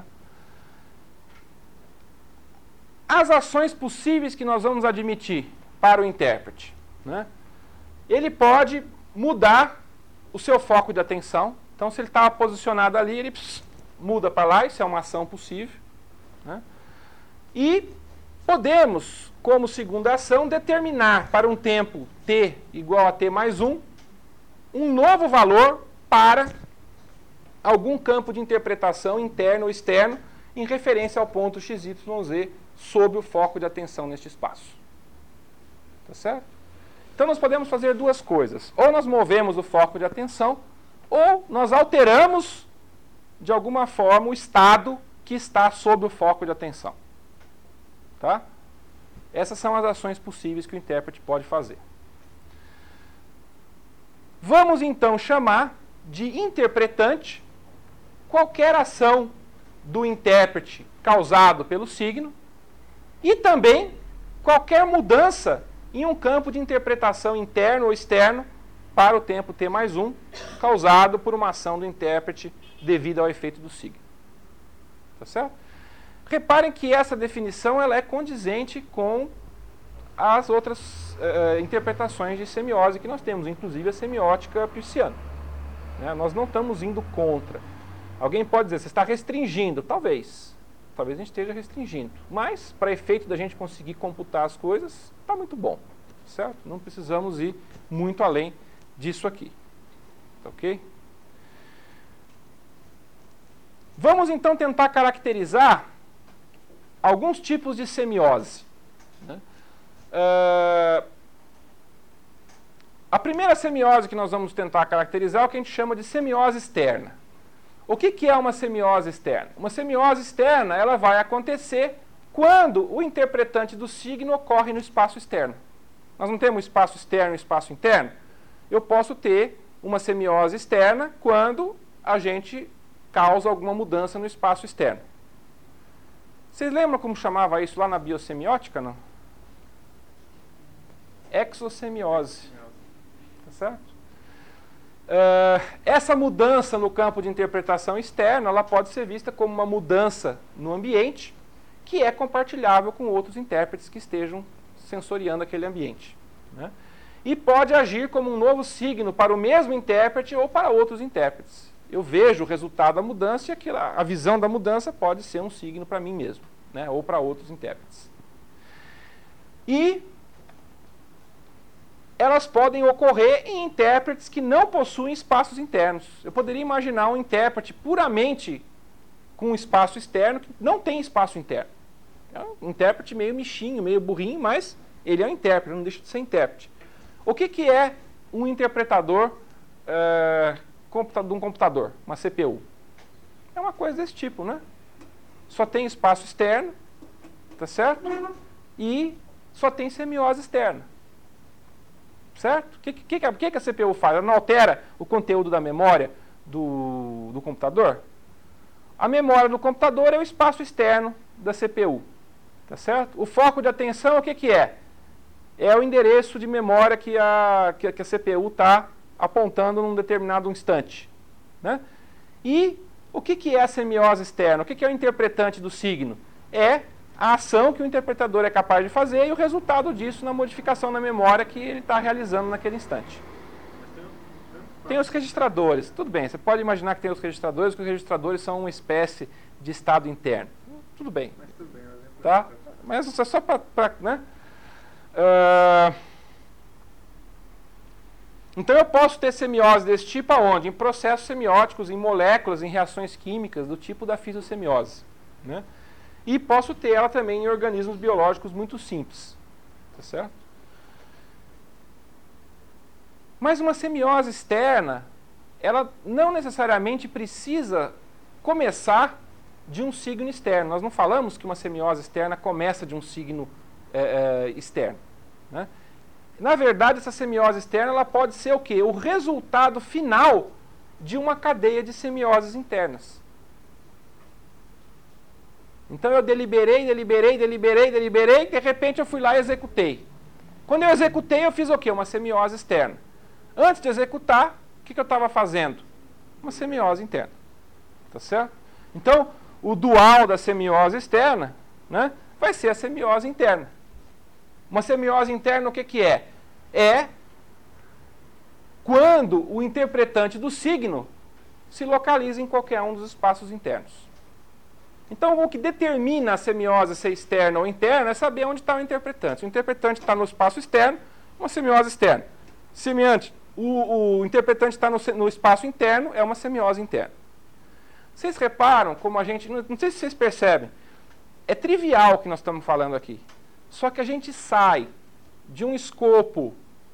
As ações possíveis que nós vamos admitir para o intérprete. Né? Ele pode mudar o seu foco de atenção. Então, se ele está posicionado ali, ele muda para lá. Isso é uma ação possível. Né? E podemos, como segunda ação, determinar para um tempo t igual a t mais 1, um novo valor para algum campo de interpretação interno ou externo em referência ao ponto XYZ sob o foco de atenção neste espaço. Tá certo? Então nós podemos fazer duas coisas. Ou nós movemos o foco de atenção, ou nós alteramos de alguma forma o estado que está sob o foco de atenção. Tá? Essas são as ações possíveis que o intérprete pode fazer. Vamos então chamar de interpretante qualquer ação do intérprete causado pelo signo e também qualquer mudança em um campo de interpretação interno ou externo para o tempo t mais 1, causado por uma ação do intérprete devido ao efeito do signo. Tá certo? Reparem que essa definição ela é condizente com as outras interpretações de semiose que nós temos, inclusive a semiótica peirciana. Né? Nós não estamos indo contra. Alguém pode dizer, você está restringindo. Talvez a gente esteja restringindo. Mas, para efeito da gente conseguir computar as coisas, está muito bom. Certo? Não precisamos ir muito além disso aqui. Tá ok? Vamos então tentar caracterizar alguns tipos de semiose. Né? A primeira semiose que nós vamos tentar caracterizar é o que a gente chama de semiose externa. O que é uma semiose externa? Uma semiose externa ela vai acontecer quando o interpretante do signo ocorre no espaço externo. Nós não temos espaço externo e espaço interno? Eu posso ter uma semiose externa quando a gente causa alguma mudança no espaço externo. Vocês lembram como chamava isso lá na biosemiótica, não? Exossemiose. Tá certo? essa mudança no campo de interpretação externo, ela pode ser vista como uma mudança no ambiente que é compartilhável com outros intérpretes que estejam sensoriando aquele ambiente, né? E pode agir como um novo signo para o mesmo intérprete ou para outros intérpretes. Eu vejo o resultado da mudança e a visão da mudança pode ser um signo para mim mesmo, né? Ou para outros intérpretes. E elas podem ocorrer em intérpretes que não possuem espaços internos. Eu poderia imaginar um intérprete puramente com espaço externo que não tem espaço interno. É um intérprete meio mexinho, meio burrinho, mas ele é um intérprete, não deixa de ser intérprete. O que é um interpretador de um computador, uma CPU? É uma coisa desse tipo, né? Só tem espaço externo, tá certo? E só tem semiose externa. Certo? O que a CPU faz? Ela não altera o conteúdo da memória do computador? A memória do computador é o espaço externo da CPU. Tá certo? O foco de atenção, o que é? É o endereço de memória que a CPU está apontando num determinado instante, né? E o que é a semiose externa? O que é o interpretante do signo? É a ação que o interpretador é capaz de fazer e o resultado disso na modificação na memória que ele está realizando naquele instante. Tem os registradores. Tudo bem, você pode imaginar que tem os registradores, que os registradores são uma espécie de estado interno. Tudo bem. Tá? Mas isso é só para... né? Então eu posso ter semiose desse tipo aonde? Em processos semióticos, em moléculas, em reações químicas do tipo da fisiosemiose, né? E posso ter ela também em organismos biológicos muito simples, tá certo? Mas uma semiose externa, ela não necessariamente precisa começar de um signo externo. Nós não falamos que uma semiose externa começa de um signo externo, né? Na verdade, essa semiose externa ela pode ser o quê? O resultado final de uma cadeia de semioses internas. Então eu deliberei, de repente eu fui lá e executei. Quando eu executei, eu fiz o quê? Uma semiose externa. Antes de executar, o que eu estava fazendo? Uma semiose interna. Tá certo? Então, o dual da semiose externa, né, vai ser a semiose interna. Uma semiose interna, o que é? É quando o interpretante do signo se localiza em qualquer um dos espaços internos. Então, o que determina a semiose ser externa ou interna é saber onde está o interpretante. Se o interpretante está no espaço externo, uma semiose externa. Semelhante, o interpretante está no espaço interno, é uma semiose interna. Vocês reparam como a gente... Não sei se vocês percebem. É trivial o que nós estamos falando aqui. Só que a gente sai de um escopo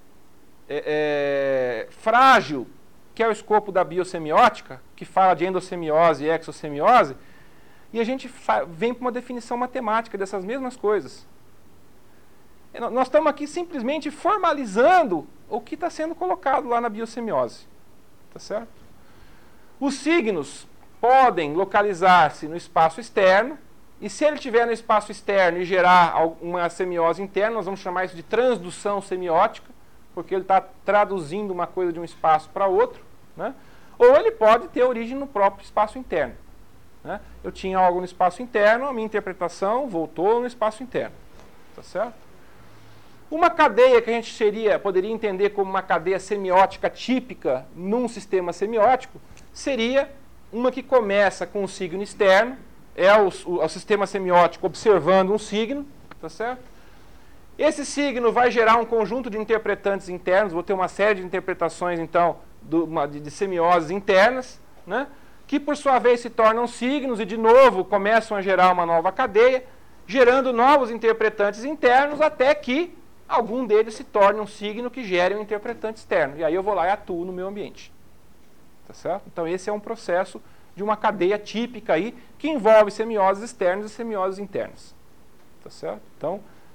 frágil, que é o escopo da biosemiótica, que fala de endossemiose e exossemiose, e a gente vem para uma definição matemática dessas mesmas coisas. Nós estamos aqui simplesmente formalizando o que está sendo colocado lá na biosemiose. Tá certo? Os signos podem localizar-se no espaço externo, e se ele estiver no espaço externo e gerar uma semiose interna, nós vamos chamar isso de transdução semiótica, porque ele está traduzindo uma coisa de um espaço para outro, né? Ou ele pode ter origem no próprio espaço interno, né? Eu tinha algo no espaço interno, a minha interpretação voltou no espaço interno. Tá certo? Uma cadeia que a gente poderia entender como uma cadeia semiótica típica num sistema semiótico seria uma que começa com um signo externo, é o sistema semiótico observando um signo, tá certo? Esse signo vai gerar um conjunto de interpretantes internos, vou ter uma série de interpretações, então, de semioses internas, né? Que por sua vez se tornam signos e de novo começam a gerar uma nova cadeia, gerando novos interpretantes internos até que algum deles se torne um signo que gere um interpretante externo. E aí eu vou lá e atuo no meu ambiente. Tá certo? Então esse é um processo de uma cadeia típica aí que envolve semioses externas e semioses internas. Tá certo? Então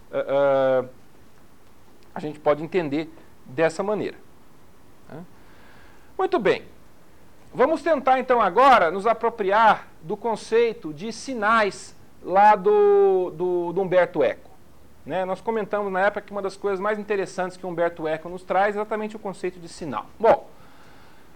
a gente pode entender dessa maneira. Né? Muito bem. Vamos tentar, então, agora nos apropriar do conceito de sinais lá do Umberto Eco. Né? Nós comentamos na época que uma das coisas mais interessantes que o Umberto Eco nos traz é exatamente o conceito de sinal. Bom,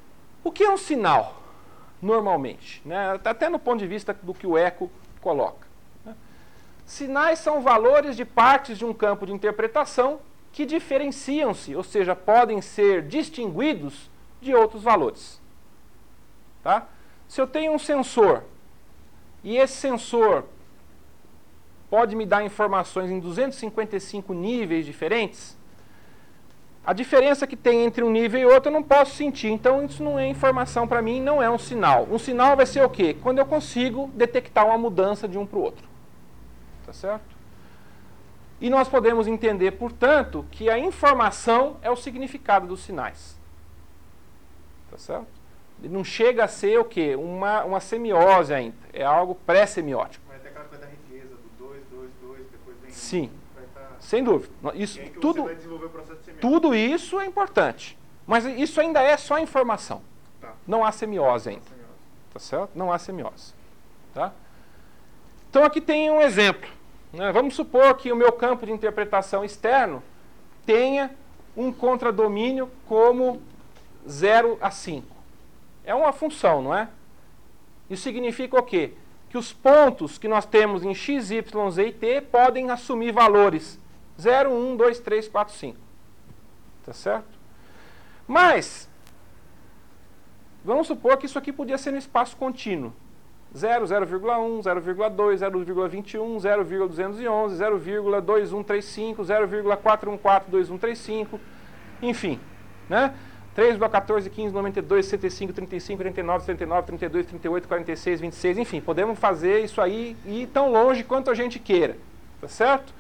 O que é um sinal, normalmente? Né? Até no ponto de vista do que o Eco coloca. Né? Sinais são valores de partes de um campo de interpretação que diferenciam-se, ou seja, podem ser distinguidos de outros valores. Tá? Se eu tenho um sensor, e esse sensor pode me dar informações em 255 níveis diferentes, a diferença que tem entre um nível e outro eu não posso sentir. Então isso não é informação para mim, não é um sinal. Um sinal vai ser o quê? Quando eu consigo detectar uma mudança de um para o outro. Tá certo? E nós podemos entender, portanto, que a informação é o significado dos sinais. Tá certo? Não chega a ser o quê? Uma semiose ainda. É algo pré-semiótico. Vai ter aquela coisa da riqueza, do 2, 2, 2, depois vem... Sim, vai tá... sem dúvida. Isso, E aí que tudo, você vai desenvolver o processo de semiótica. tudo isso é importante. Mas isso ainda é só informação. Tá. Não há semiose ainda. Tá certo? Não há semiose. Tá? Então aqui tem um exemplo. Né? Vamos supor que o meu campo de interpretação externo tenha um contradomínio como 0 a 5. É uma função, não é? Isso significa o quê? Que os pontos que nós temos em x, y, z e t podem assumir valores 0, 1, 2, 3, 4, 5. Tá certo? Mas, vamos supor que isso aqui podia ser no espaço contínuo. 0, 0,1, 0,2, 0,21, 0,211, 0,2135, 0,4142135, enfim, né? 3, 14, 15, 92, 65, 35, 39, 39, 32, 38, 46, 26, enfim, podemos fazer isso aí e ir tão longe quanto a gente queira, tá certo?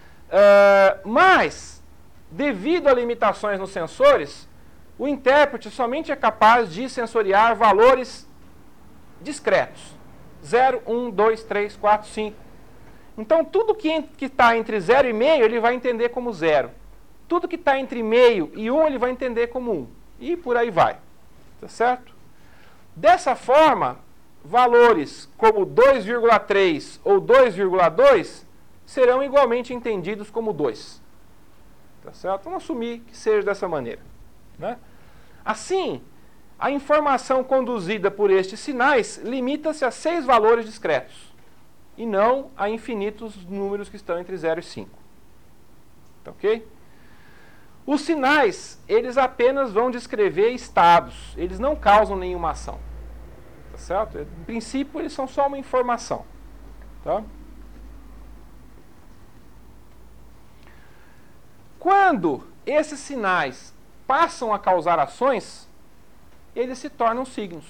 Mas, devido a limitações nos sensores, o intérprete somente é capaz de sensoriar valores discretos. 0, 1, 2, 3, 4, 5. Então, tudo que está entre 0 e meio, ele vai entender como 0. Tudo que está entre meio e 1, ele vai entender como 1. E por aí vai. Tá certo? Dessa forma, valores como 2,3 ou 2,2 serão igualmente entendidos como 2. Tá certo? Vamos assumir que seja dessa maneira. Né? Assim, a informação conduzida por estes sinais limita-se a 6 valores discretos, e não a infinitos números que estão entre 0 e 5. Tá ok? Os sinais, eles apenas vão descrever estados, eles não causam nenhuma ação. Tá certo? Em princípio, eles são só uma informação. Tá? Quando esses sinais passam a causar ações, eles se tornam signos.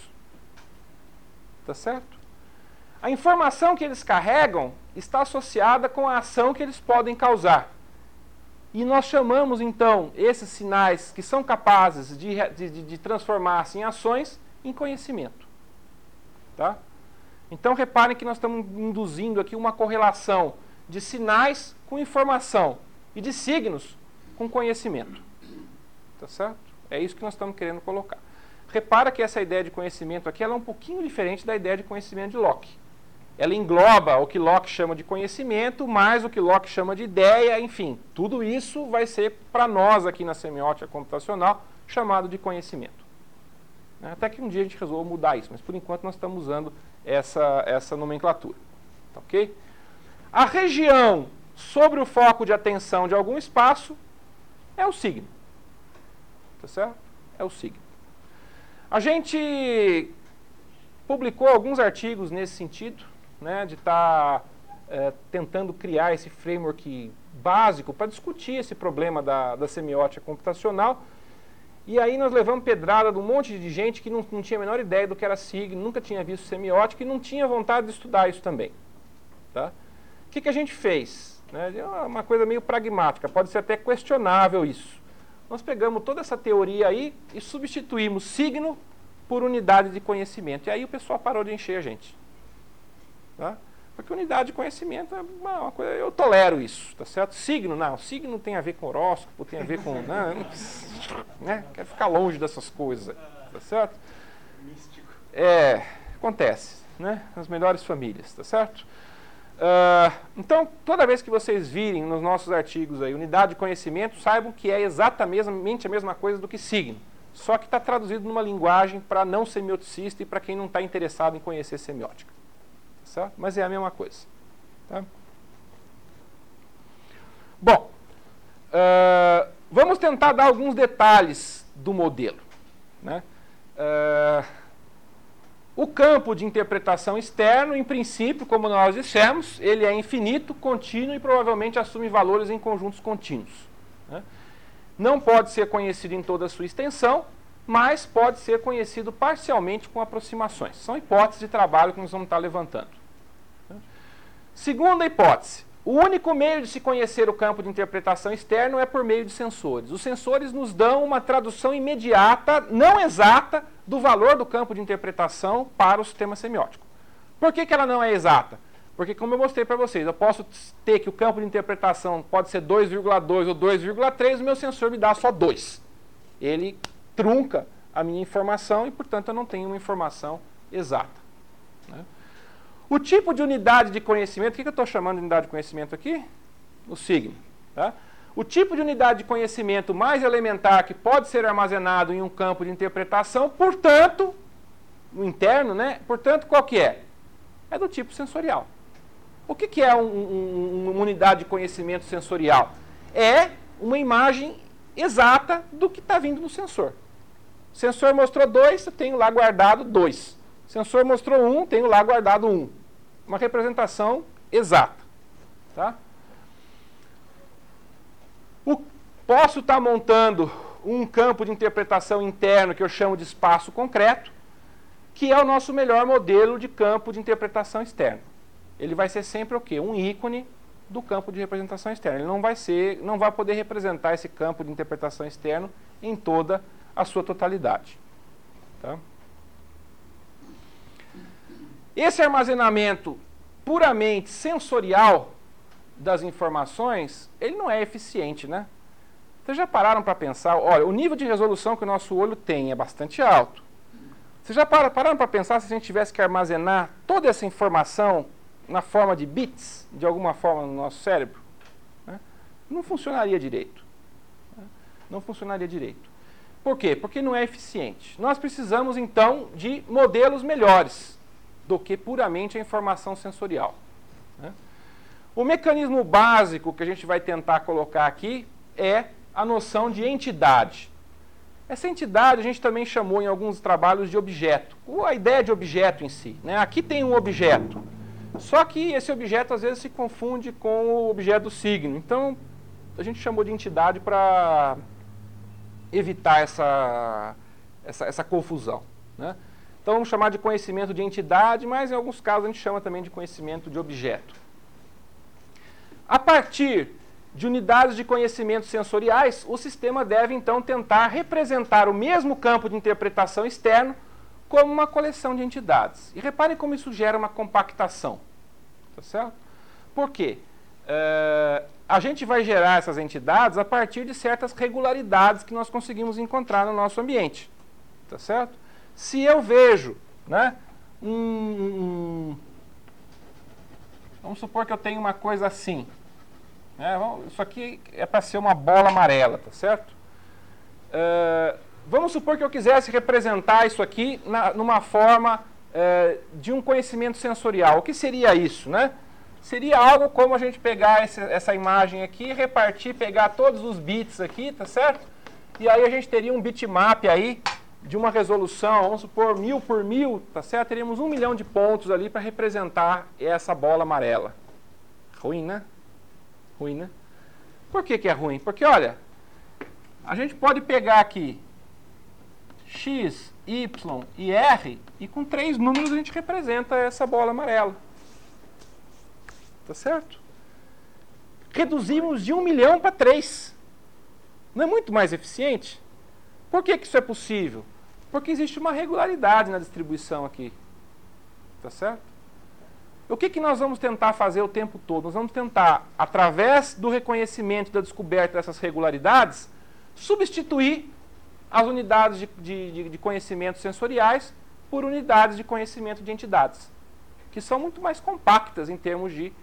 Tá certo? A informação que eles carregam está associada com a ação que eles podem causar. E nós chamamos, então, esses sinais que são capazes de transformar-se em ações, em conhecimento. Tá? Então, reparem que nós estamos induzindo aqui uma correlação de sinais com informação e de signos com conhecimento. Tá certo? É isso que nós estamos querendo colocar. Repara que essa ideia de conhecimento aqui ela é um pouquinho diferente da ideia de conhecimento de Locke. Ela engloba o que Locke chama de conhecimento, mais o que Locke chama de ideia, enfim. Tudo isso vai ser, para nós aqui na semiótica computacional, chamado de conhecimento. Até que um dia a gente resolva mudar isso, mas por enquanto nós estamos usando essa nomenclatura. Tá ok? A região sobre o foco de atenção de algum espaço é o signo. Tá certo? É o signo. A gente publicou alguns artigos nesse sentido, né, de estar tentando criar esse framework básico para discutir esse problema da semiótica computacional. E aí nós levamos pedrada de um monte de gente que não tinha a menor ideia do que era signo, nunca tinha visto semiótica e não tinha vontade de estudar isso também. Tá? O que a gente fez? Né, é uma coisa meio pragmática, pode ser até questionável isso. Nós pegamos toda essa teoria aí e substituímos signo por unidade de conhecimento. E aí o pessoal parou de encher a gente. Tá? Porque unidade de conhecimento é uma coisa, eu tolero isso, tá certo? Signo, não, signo tem a ver com horóscopo, tem a ver com... né? Quero ficar longe dessas coisas, tá certo? Místico. Acontece, né? Nas melhores famílias, tá certo? Então, toda vez que vocês virem nos nossos artigos aí, unidade de conhecimento, saibam que é exatamente a mesma coisa do que signo. só que está traduzido numa linguagem para não semioticista e para quem não está interessado em conhecer semiótica. Tá certo? Mas é a mesma coisa. Tá? Bom, vamos tentar dar alguns detalhes do modelo. Né? O campo de interpretação externo, em princípio, como nós dissemos, ele é infinito, contínuo e provavelmente assume valores em conjuntos contínuos. Né? Não pode ser conhecido em toda a sua extensão, mas pode ser conhecido parcialmente com aproximações. São hipóteses de trabalho que nós vamos estar levantando. Segunda hipótese. O único meio de se conhecer o campo de interpretação externo é por meio de sensores. Os sensores nos dão uma tradução imediata, não exata, do valor do campo de interpretação para o sistema semiótico. Por que ela não é exata? Porque, como eu mostrei para vocês, eu posso ter que o campo de interpretação pode ser 2,2 ou 2,3, o meu sensor me dá só 2. Ele trunca a minha informação e, portanto, eu não tenho uma informação exata. Né? O tipo de unidade de conhecimento, o que eu estou chamando de unidade de conhecimento aqui? O sigma. Tá? O tipo de unidade de conhecimento mais elementar que pode ser armazenado em um campo de interpretação, portanto, no interno, né? Portanto, qual que é? É do tipo sensorial. O que é uma unidade de conhecimento sensorial? É uma imagem exata do que está vindo no sensor. O sensor mostrou 2, eu tenho lá guardado 2. O sensor mostrou 1, tenho lá guardado 1. Uma representação exata. Tá? Posso estar montando um campo de interpretação interno que eu chamo de espaço concreto, que é o nosso melhor modelo de campo de interpretação externo. Ele vai ser sempre o quê? Um ícone do campo de representação externa. Ele não vai poder representar esse campo de interpretação externo em toda a sua totalidade. Tá? Esse armazenamento puramente sensorial das informações, ele não é eficiente, né? Vocês já pararam para pensar, olha, o nível de resolução que o nosso olho tem é bastante alto. Vocês já pararam para pensar se a gente tivesse que armazenar toda essa informação na forma de bits, de alguma forma no nosso cérebro? Né? Não funcionaria direito. Né? Não funcionaria direito. Por quê? Porque não é eficiente. Nós precisamos, então, de modelos melhores do que puramente a informação sensorial. Né? O mecanismo básico que a gente vai tentar colocar aqui é a noção de entidade. Essa entidade a gente também chamou em alguns trabalhos de objeto. A ideia de objeto em si. Né? Aqui tem um objeto. Só que esse objeto às vezes se confunde com o objeto do signo. Então a gente chamou de entidade para evitar essa confusão. Né? Então vamos chamar de conhecimento de entidade, mas em alguns casos a gente chama também de conhecimento de objeto. A partir de unidades de conhecimento sensoriais, o sistema deve então tentar representar o mesmo campo de interpretação externo como uma coleção de entidades. E reparem como isso gera uma compactação. Tá certo? Por quê? A gente vai gerar essas entidades a partir de certas regularidades que nós conseguimos encontrar no nosso ambiente. Tá certo? Se eu vejo, né, vamos supor que eu tenho uma coisa assim. Isso aqui é para ser uma bola amarela, tá certo? Vamos supor que eu quisesse representar isso aqui numa forma de um conhecimento sensorial. O que seria isso, né? Seria algo como a gente pegar essa imagem aqui, repartir, pegar todos os bits aqui, tá certo? E aí a gente teria um bitmap aí de uma resolução, vamos supor 1000 por 1000, tá certo? Teríamos 1 milhão de pontos ali para representar essa bola amarela. Ruim, né? Ruim, né? Por que é ruim? Porque, olha, a gente pode pegar aqui X, Y e R e com 3 números a gente representa essa bola amarela. Tá certo? Reduzimos de 1 milhão para 3. Não é muito mais eficiente? Por que isso é possível? Porque existe uma regularidade na distribuição aqui. Tá certo? O que nós vamos tentar fazer o tempo todo? Nós vamos tentar, através do reconhecimento e da descoberta dessas regularidades, substituir as unidades de conhecimento sensoriais por unidades de conhecimento de entidades, que são muito mais compactas em termos de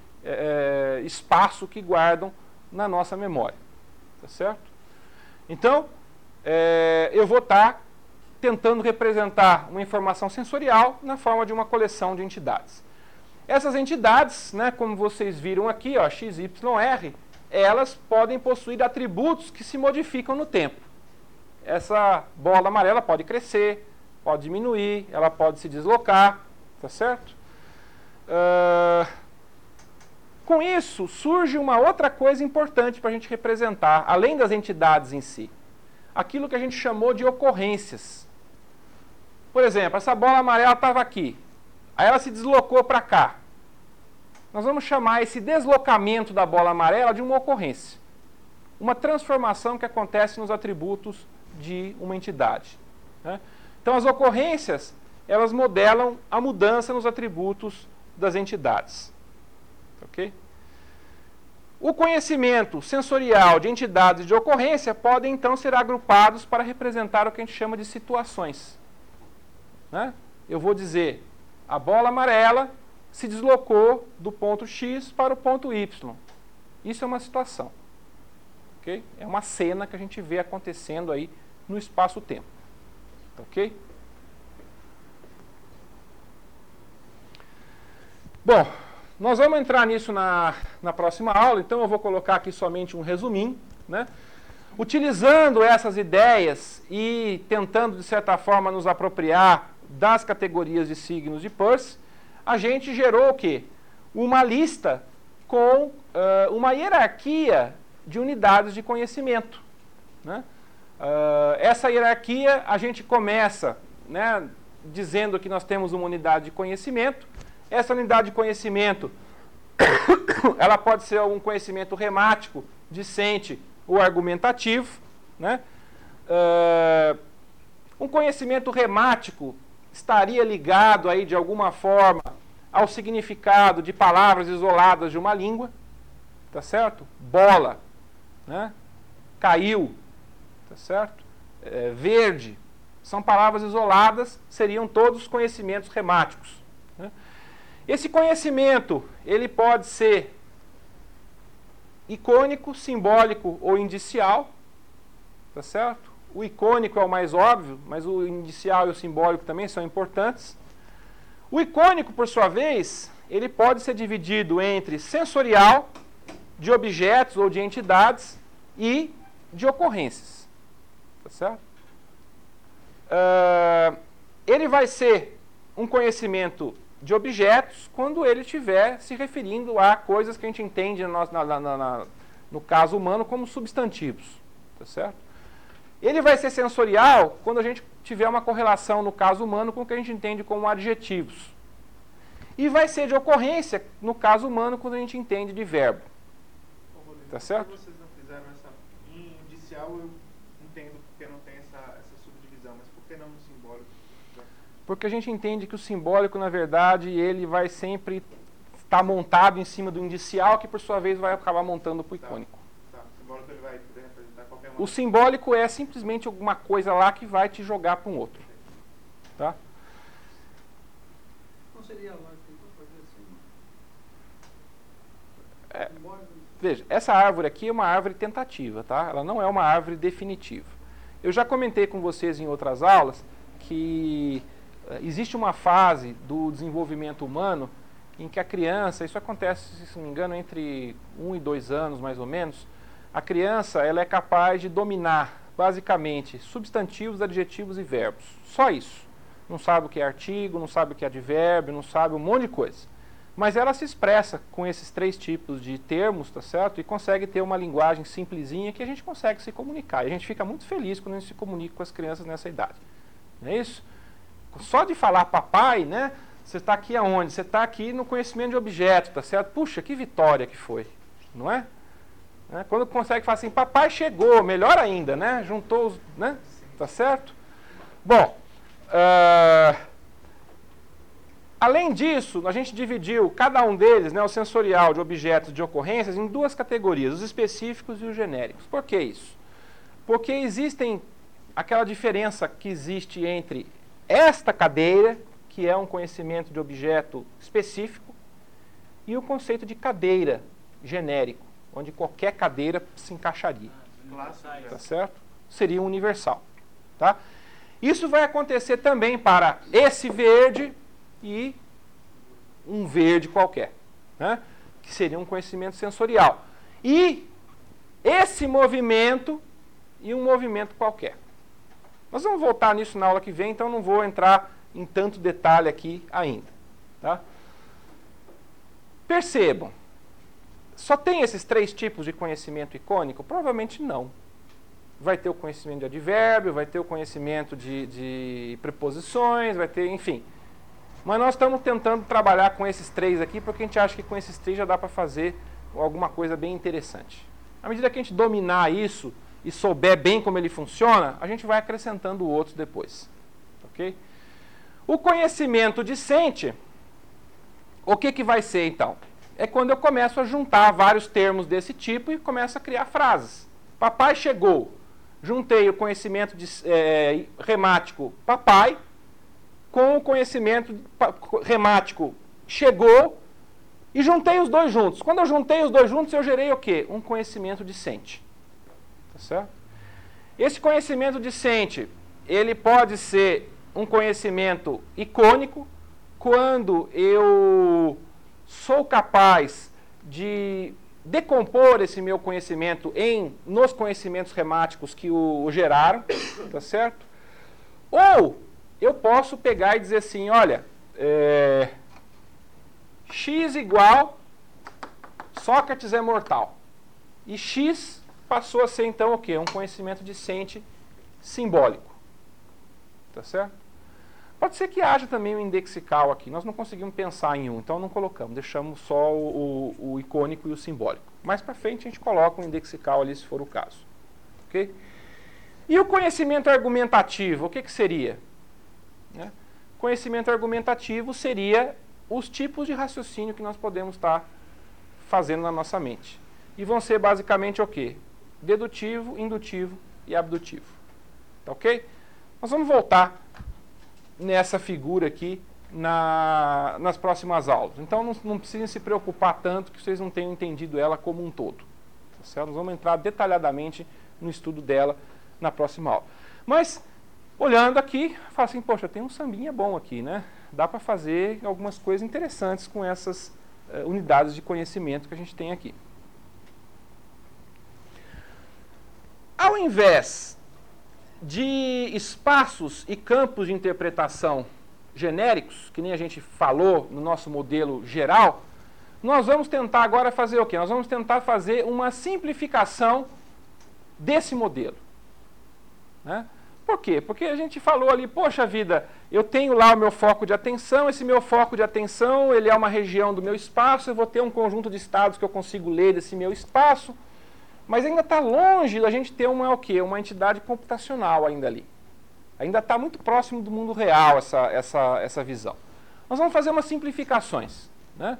espaço que guardam na nossa memória. Tá certo? Então, eu vou estar tentando representar uma informação sensorial na forma de uma coleção de entidades. Essas entidades, né, como vocês viram aqui, ó, x, y, r, elas podem possuir atributos que se modificam no tempo. Essa bola amarela pode crescer, pode diminuir, ela pode se deslocar, tá certo? Com isso, surge uma outra coisa importante para a gente representar, além das entidades em si. Aquilo que a gente chamou de ocorrências. Por exemplo, essa bola amarela estava aqui, aí ela se deslocou para cá. Nós vamos chamar esse deslocamento da bola amarela de uma ocorrência. Uma transformação que acontece nos atributos de uma entidade, né? Então, as ocorrências, elas modelam a mudança nos atributos das entidades. Ok? O conhecimento sensorial de entidades de ocorrência podem, então, ser agrupados para representar o que a gente chama de situações, né? Eu vou dizer, a bola amarela se deslocou do ponto X para o ponto Y. Isso é uma situação. Okay? É uma cena que a gente vê acontecendo aí no espaço-tempo. Ok? Bom, nós vamos entrar nisso na próxima aula, então eu vou colocar aqui somente um resuminho, né? Utilizando essas ideias e tentando, de certa forma, nos apropriar das categorias de signos de Peirce, a gente gerou o quê? Uma lista com uma hierarquia de unidades de conhecimento, né? Essa hierarquia a gente começa, né, dizendo que nós temos uma unidade de conhecimento. Essa unidade de conhecimento ela pode ser um conhecimento remático, discente ou argumentativo, né? Um conhecimento remático estaria ligado aí de alguma forma ao significado de palavras isoladas de uma língua, tá certo? Bola, né? Caiu, tá certo? Verde, são palavras isoladas, seriam todos conhecimentos remáticos, né? Esse conhecimento, ele pode ser icônico, simbólico ou indicial, tá certo? O icônico é o mais óbvio, mas o indicial e o simbólico também são importantes. O icônico, por sua vez, ele pode ser dividido entre sensorial, de objetos ou de entidades, e de ocorrências. Tá certo? Ele vai ser um conhecimento de objetos quando ele estiver se referindo a coisas que a gente entende no caso humano como substantivos. Tá certo? Ele vai ser sensorial quando a gente tiver uma correlação no caso humano com o que a gente entende como adjetivos. E vai ser de ocorrência no caso humano quando a gente entende de verbo. Tá certo? Por que vocês não fizeram essa em indicial? Eu entendo porque não tem essa subdivisão, mas por que não no simbólico? Porque a gente entende que o simbólico, na verdade, ele vai sempre estar montado em cima do indicial, que por sua vez vai acabar montando para o icônico. Tá. O simbólico ele vai poder representar qualquer uma. O simbólico é simplesmente alguma coisa lá que vai te jogar para um outro. Tá? Não seria lá que eu fazer assim? Veja, essa árvore aqui é uma árvore tentativa, tá? Ela não é uma árvore definitiva. Eu já comentei com vocês em outras aulas que existe uma fase do desenvolvimento humano em que a criança, isso acontece, se não me engano, entre 1 e 2 anos, mais ou menos, a criança ela é capaz de dominar, basicamente, substantivos, adjetivos e verbos. Só isso. Não sabe o que é artigo, não sabe o que é advérbio, não sabe um monte de coisa. Mas ela se expressa com esses 3 tipos de termos, tá certo? E consegue ter uma linguagem simplesinha que a gente consegue se comunicar. E a gente fica muito feliz quando a gente se comunica com as crianças nessa idade. Não é isso? Só de falar papai, né? Você está aqui aonde? Você está aqui no conhecimento de objeto, tá certo? Puxa, que vitória que foi, não é? Quando consegue falar assim, papai chegou, melhor ainda, né? Juntou os, né? Tá certo? Bom, além disso, a gente dividiu cada um deles, né, o sensorial de objetos de ocorrências, em 2 categorias, os específicos e os genéricos. Por que isso? Porque existem aquela diferença que existe entre esta cadeira, que é um conhecimento de objeto específico, e o conceito de cadeira genérico, onde qualquer cadeira se encaixaria. Clássico, Tá certo? seria universal. Tá? Isso vai acontecer também para esse verde e um verde qualquer, né? Que seria um conhecimento sensorial. E esse movimento e um movimento qualquer. Nós vamos voltar nisso na aula que vem, então não vou entrar em tanto detalhe aqui ainda. Tá? Percebam, só tem esses 3 tipos de conhecimento icônico? Provavelmente não. Vai ter o conhecimento de advérbio, vai ter o conhecimento de preposições, vai ter, enfim. Mas nós estamos tentando trabalhar com esses 3 aqui, porque a gente acha que com esses 3 já dá para fazer alguma coisa bem interessante. À medida que a gente dominar isso e souber bem como ele funciona, a gente vai acrescentando outros depois. Ok? O conhecimento discente, o que vai ser então? É quando eu começo a juntar vários termos desse tipo e começo a criar frases. Papai chegou. Juntei o conhecimento remático papai com o conhecimento remático chegou e juntei os 2 juntos. Quando eu juntei os 2 juntos, eu gerei o quê? Um conhecimento discente. Tá certo? Esse conhecimento discente, ele pode ser um conhecimento icônico quando eu sou capaz de decompor esse meu conhecimento nos conhecimentos remáticos que o geraram, tá certo? Ou eu posso pegar e dizer assim, olha, x igual Sócrates é mortal. E x passou a ser então o quê? Um conhecimento discente simbólico. Tá certo? Pode ser que haja também um indexical aqui. Nós não conseguimos pensar em um, então não colocamos. Deixamos só o icônico e o simbólico. Mais para frente a gente coloca um indexical ali, se for o caso. Ok? E o conhecimento argumentativo, o que seria? Né? Conhecimento argumentativo seria os tipos de raciocínio que nós podemos estar fazendo na nossa mente. E vão ser basicamente o quê? Dedutivo, indutivo e abdutivo. Tá ok? Nós vamos voltar nessa figura aqui nas próximas aulas. Então não precisem se preocupar tanto que vocês não tenham entendido ela como um todo. Tá certo? Nós vamos entrar detalhadamente no estudo dela na próxima aula. Mas, olhando aqui, fala assim, poxa, tem um sambinha bom aqui, né? Dá para fazer algumas coisas interessantes com essas unidades de conhecimento que a gente tem aqui. Ao invés de espaços e campos de interpretação genéricos, que nem a gente falou no nosso modelo geral, nós vamos tentar agora fazer o quê? Nós vamos tentar fazer uma simplificação desse modelo. Né? Por quê? Porque a gente falou ali, poxa vida, eu tenho lá o meu foco de atenção, esse meu foco de atenção, ele é uma região do meu espaço, eu vou ter um conjunto de estados que eu consigo ler desse meu espaço, mas ainda está longe da gente ter o quê? Uma entidade computacional ainda ali. Ainda está muito próximo do mundo real essa visão. Nós vamos fazer umas simplificações. Né?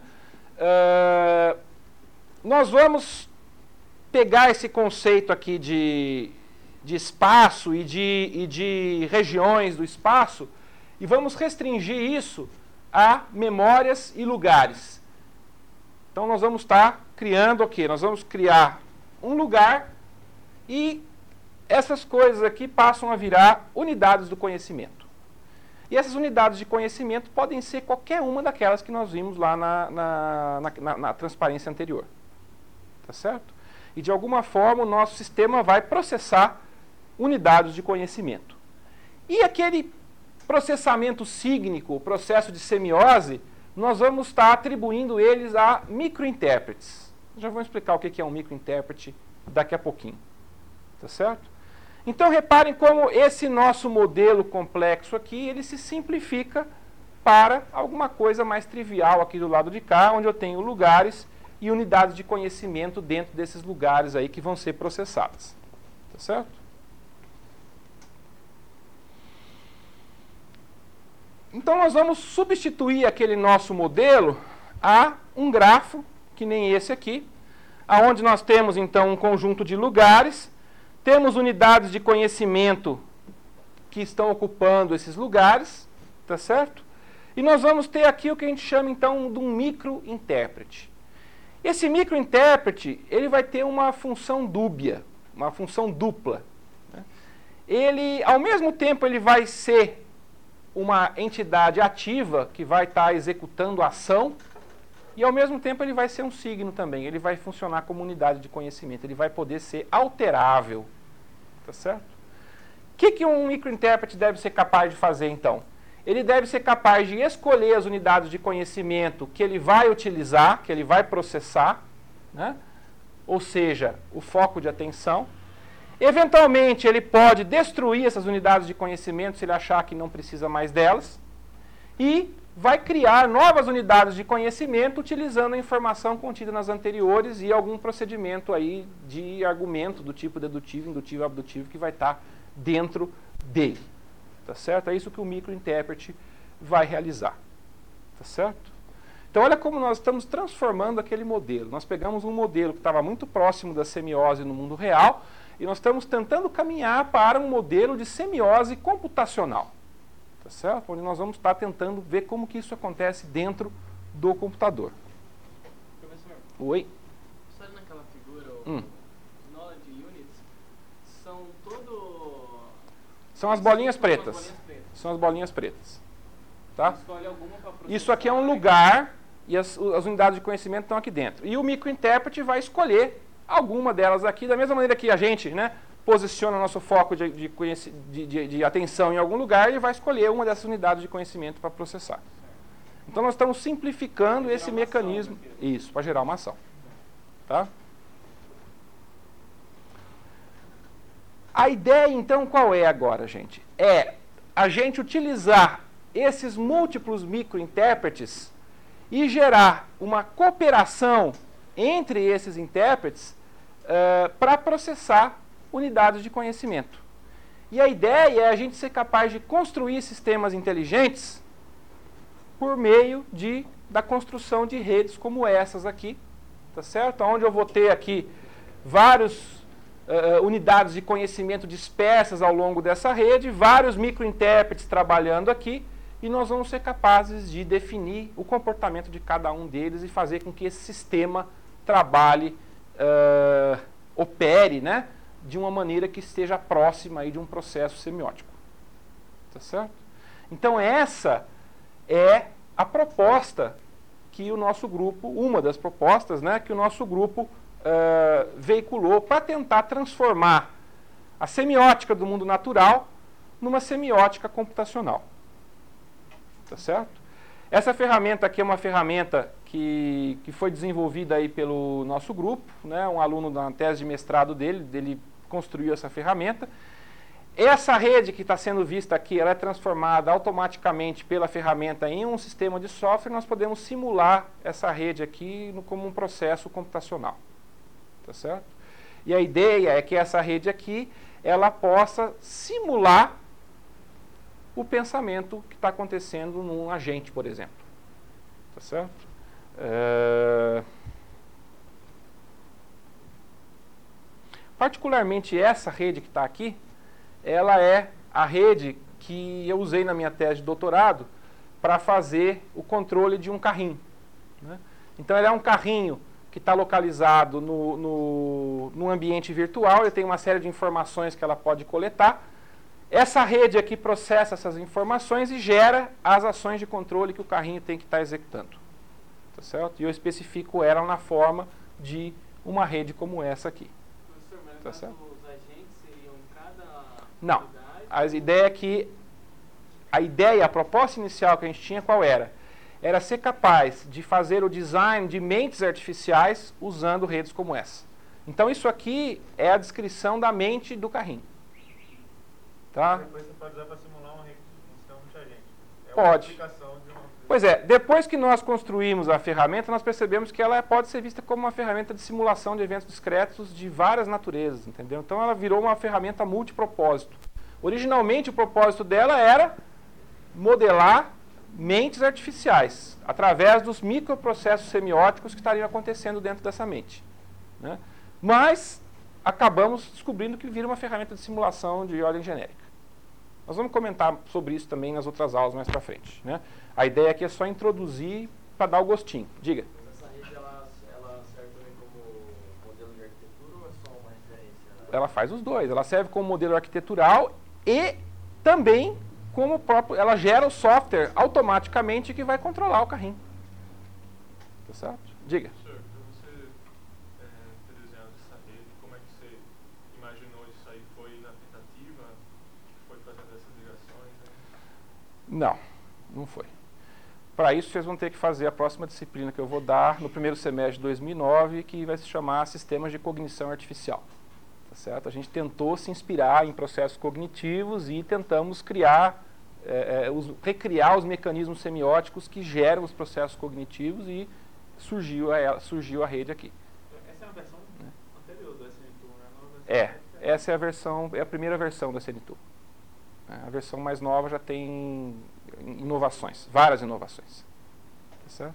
Nós vamos pegar esse conceito aqui de espaço e de regiões do espaço e vamos restringir isso a memórias e lugares. Então nós vamos estar criando o quê? Nós vamos criar um lugar e essas coisas aqui passam a virar unidades do conhecimento. E essas unidades de conhecimento podem ser qualquer uma daquelas que nós vimos lá na transparência anterior. Tá certo? E de alguma forma o nosso sistema vai processar unidades de conhecimento. E aquele processamento sígnico, o processo de semiose, nós vamos estar atribuindo eles a microintérpretes. Já vou explicar o que é um microintérprete daqui a pouquinho. Tá certo? Então reparem como esse nosso modelo complexo aqui, ele se simplifica para alguma coisa mais trivial aqui do lado de cá, onde eu tenho lugares e unidades de conhecimento dentro desses lugares aí que vão ser processadas. Tá certo? Então nós vamos substituir aquele nosso modelo a um grafo, que nem esse aqui, aonde nós temos então um conjunto de lugares, temos unidades de conhecimento que estão ocupando esses lugares, tá certo? E nós vamos ter aqui o que a gente chama então de um microintérprete. Esse microintérprete, ele vai ter uma função dúbia, uma função dupla. Né? ele, ao mesmo tempo, ele vai ser uma entidade ativa que vai estar executando a ação e, ao mesmo tempo, ele vai ser um signo também. Ele vai funcionar como unidade de conhecimento. Ele vai poder ser alterável. Tá certo? O que um microintérprete deve ser capaz de fazer, então? Ele deve ser capaz de escolher as unidades de conhecimento que ele vai utilizar, que ele vai processar, né? Ou seja, o foco de atenção. Eventualmente, ele pode destruir essas unidades de conhecimento se ele achar que não precisa mais delas. E vai criar novas unidades de conhecimento utilizando a informação contida nas anteriores e algum procedimento aí de argumento do tipo dedutivo, indutivo, abdutivo que vai estar dentro dele. Tá certo? É isso que o microintérprete vai realizar. Tá certo? Então, olha como nós estamos transformando aquele modelo. Nós pegamos um modelo que estava muito próximo da semiose no mundo real e nós estamos tentando caminhar para um modelo de semiose computacional. Tá certo? Onde nós vamos estar tentando ver como que isso acontece dentro do computador. Professor, Oi? só naquela figura, o Knowledge Units, são todo... São as bolinhas São as pretas. bolinhas pretas. São as bolinhas pretas. Tá? Escolhe alguma para processar. Isso aqui é um lugar e as unidades de conhecimento estão aqui dentro. E o microintérprete vai escolher alguma delas aqui, da mesma maneira que a gente, né, posiciona nosso foco de atenção em algum lugar, ele vai escolher uma dessas unidades de conhecimento para processar. Então nós estamos simplificando esse mecanismo. Isso, para gerar uma ação. Tá? A ideia, então, qual é agora, gente? É a gente utilizar esses múltiplos microintérpretes e gerar uma cooperação entre esses intérpretes para processar unidades de conhecimento. E a ideia é a gente ser capaz de construir sistemas inteligentes por meio da construção de redes como essas aqui, tá certo? Onde eu vou ter aqui várias unidades de conhecimento dispersas ao longo dessa rede, vários microintérpretes trabalhando aqui, e nós vamos ser capazes de definir o comportamento de cada um deles e fazer com que esse sistema trabalhe, opere, né, de uma maneira que esteja próxima aí de um processo semiótico. Tá certo? Então essa é a proposta que o nosso grupo, uma das propostas, né, que o nosso grupo veiculou para tentar transformar a semiótica do mundo natural numa semiótica computacional. Tá certo? Essa ferramenta aqui é uma ferramenta que foi desenvolvida aí pelo nosso grupo, né? Um aluno da tese de mestrado dele construiu essa ferramenta. Essa rede que está sendo vista aqui, ela é transformada automaticamente pela ferramenta em um sistema de software, nós podemos simular essa rede aqui como um processo computacional. Tá certo? E a ideia é que essa rede aqui, ela possa simular o pensamento que está acontecendo num agente, por exemplo. Tá certo? Particularmente essa rede que está aqui, ela é a rede que eu usei na minha tese de doutorado para fazer o controle de um carrinho. Né? Então, ele é um carrinho que está localizado no ambiente virtual, ele tem uma série de informações que ela pode coletar. Essa rede aqui processa essas informações e gera as ações de controle que o carrinho tem que estar executando. Tá certo? E eu especifico ela na forma de uma rede como essa aqui. Professor, mas Tá certo? os agentes seriam cada Não. unidade? A proposta inicial que a gente tinha qual era? Era ser capaz de fazer o design de mentes artificiais usando redes como essa. Então isso aqui é a descrição da mente do carrinho. Tá? Depois você pode usar para simular um sistema multiagente. É Pode. uma aplicação de uma... Pois é, depois que nós construímos a ferramenta, nós percebemos que ela pode ser vista como uma ferramenta de simulação de eventos discretos de várias naturezas, entendeu? Então ela virou uma ferramenta multipropósito. Originalmente o propósito dela era modelar mentes artificiais, através dos microprocessos semióticos que estariam acontecendo dentro dessa mente. Né? Mas acabamos descobrindo que vira uma ferramenta de simulação de ordem genérica. Nós vamos comentar sobre isso também nas outras aulas mais para frente. Né? A ideia aqui é só introduzir para dar o gostinho. Diga. Essa rede ela serve também como modelo de arquitetura ou é só uma referência? Ela faz os dois. Ela serve como modelo arquitetural e também como próprio... Ela gera o software automaticamente que vai controlar o carrinho. Tá certo? Diga. Professor, para você ter desenhado essa rede, como é que você imaginou isso aí? Foi na tentativa? Foi fazendo essas ligações? Né? Não foi. Para isso, vocês vão ter que fazer a próxima disciplina que eu vou dar no primeiro semestre de 2009, que vai se chamar Sistemas de Cognição Artificial. Tá certo? A gente tentou se inspirar em processos cognitivos e tentamos criar, recriar os mecanismos semióticos que geram os processos cognitivos e surgiu a rede aqui. Essa é uma versão anterior do SNTU, né? Essa é a primeira versão do SNTU. A versão mais nova já tem inovações, várias inovações. Tá certo?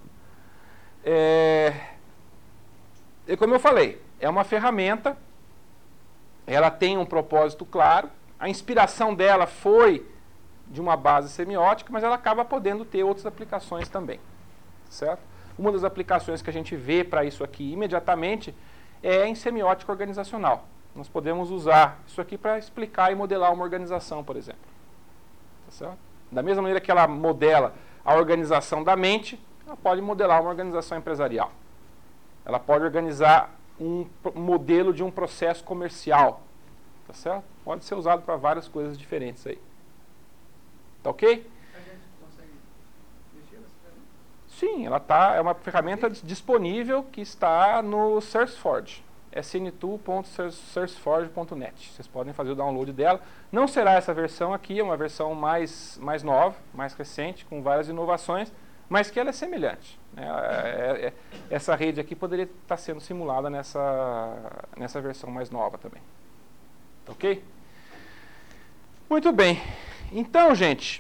E como eu falei, é uma ferramenta, ela tem um propósito claro, a inspiração dela foi de uma base semiótica, mas ela acaba podendo ter outras aplicações também. Certo? Uma das aplicações que a gente vê para isso aqui imediatamente é em semiótica organizacional. Nós podemos usar isso aqui para explicar e modelar uma organização, por exemplo. Tá certo? Da mesma maneira que ela modela a organização da mente, ela pode modelar uma organização empresarial. Ela pode organizar um modelo de um processo comercial. Tá certo? Pode ser usado para várias coisas diferentes aí. Tá ok? A gente consegue mexer nessa ferramenta? Sim, é uma ferramenta disponível que está no SourceForge. sn2.sourceforge.net. Vocês podem fazer o download dela. Não será essa versão aqui, é uma versão mais nova, mais recente, com várias inovações, mas que ela é semelhante. Essa rede aqui poderia estar sendo simulada nessa versão mais nova também. Ok? Muito bem. Então, gente,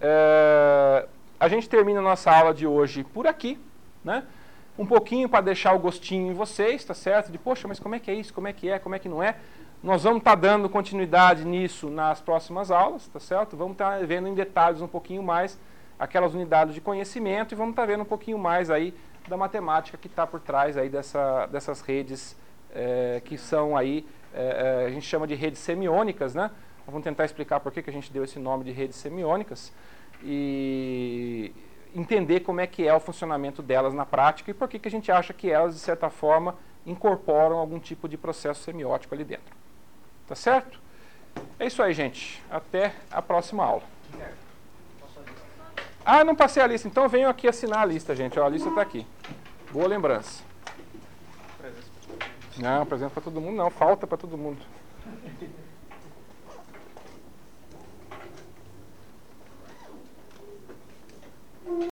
a gente termina a nossa aula de hoje por aqui, né? Um pouquinho para deixar o gostinho em vocês, tá certo? De, poxa, mas como é que é isso? Como é que não é? Nós vamos estar dando continuidade nisso nas próximas aulas, tá certo? Vamos estar vendo em detalhes um pouquinho mais aquelas unidades de conhecimento e vamos estar vendo um pouquinho mais aí da matemática que está por trás aí dessas redes que são aí, a gente chama de redes semiônicas, né? Vamos tentar explicar por que a gente deu esse nome de redes semiônicas e entender como é que é o funcionamento delas na prática e por que a gente acha que elas, de certa forma, incorporam algum tipo de processo semiótico ali dentro. Tá certo? É isso aí, gente. Até a próxima aula. Ah, não passei a lista. Então venham aqui assinar a lista, gente. Ó, a lista está aqui. Boa lembrança. Não, presente para todo mundo não. Falta para todo mundo.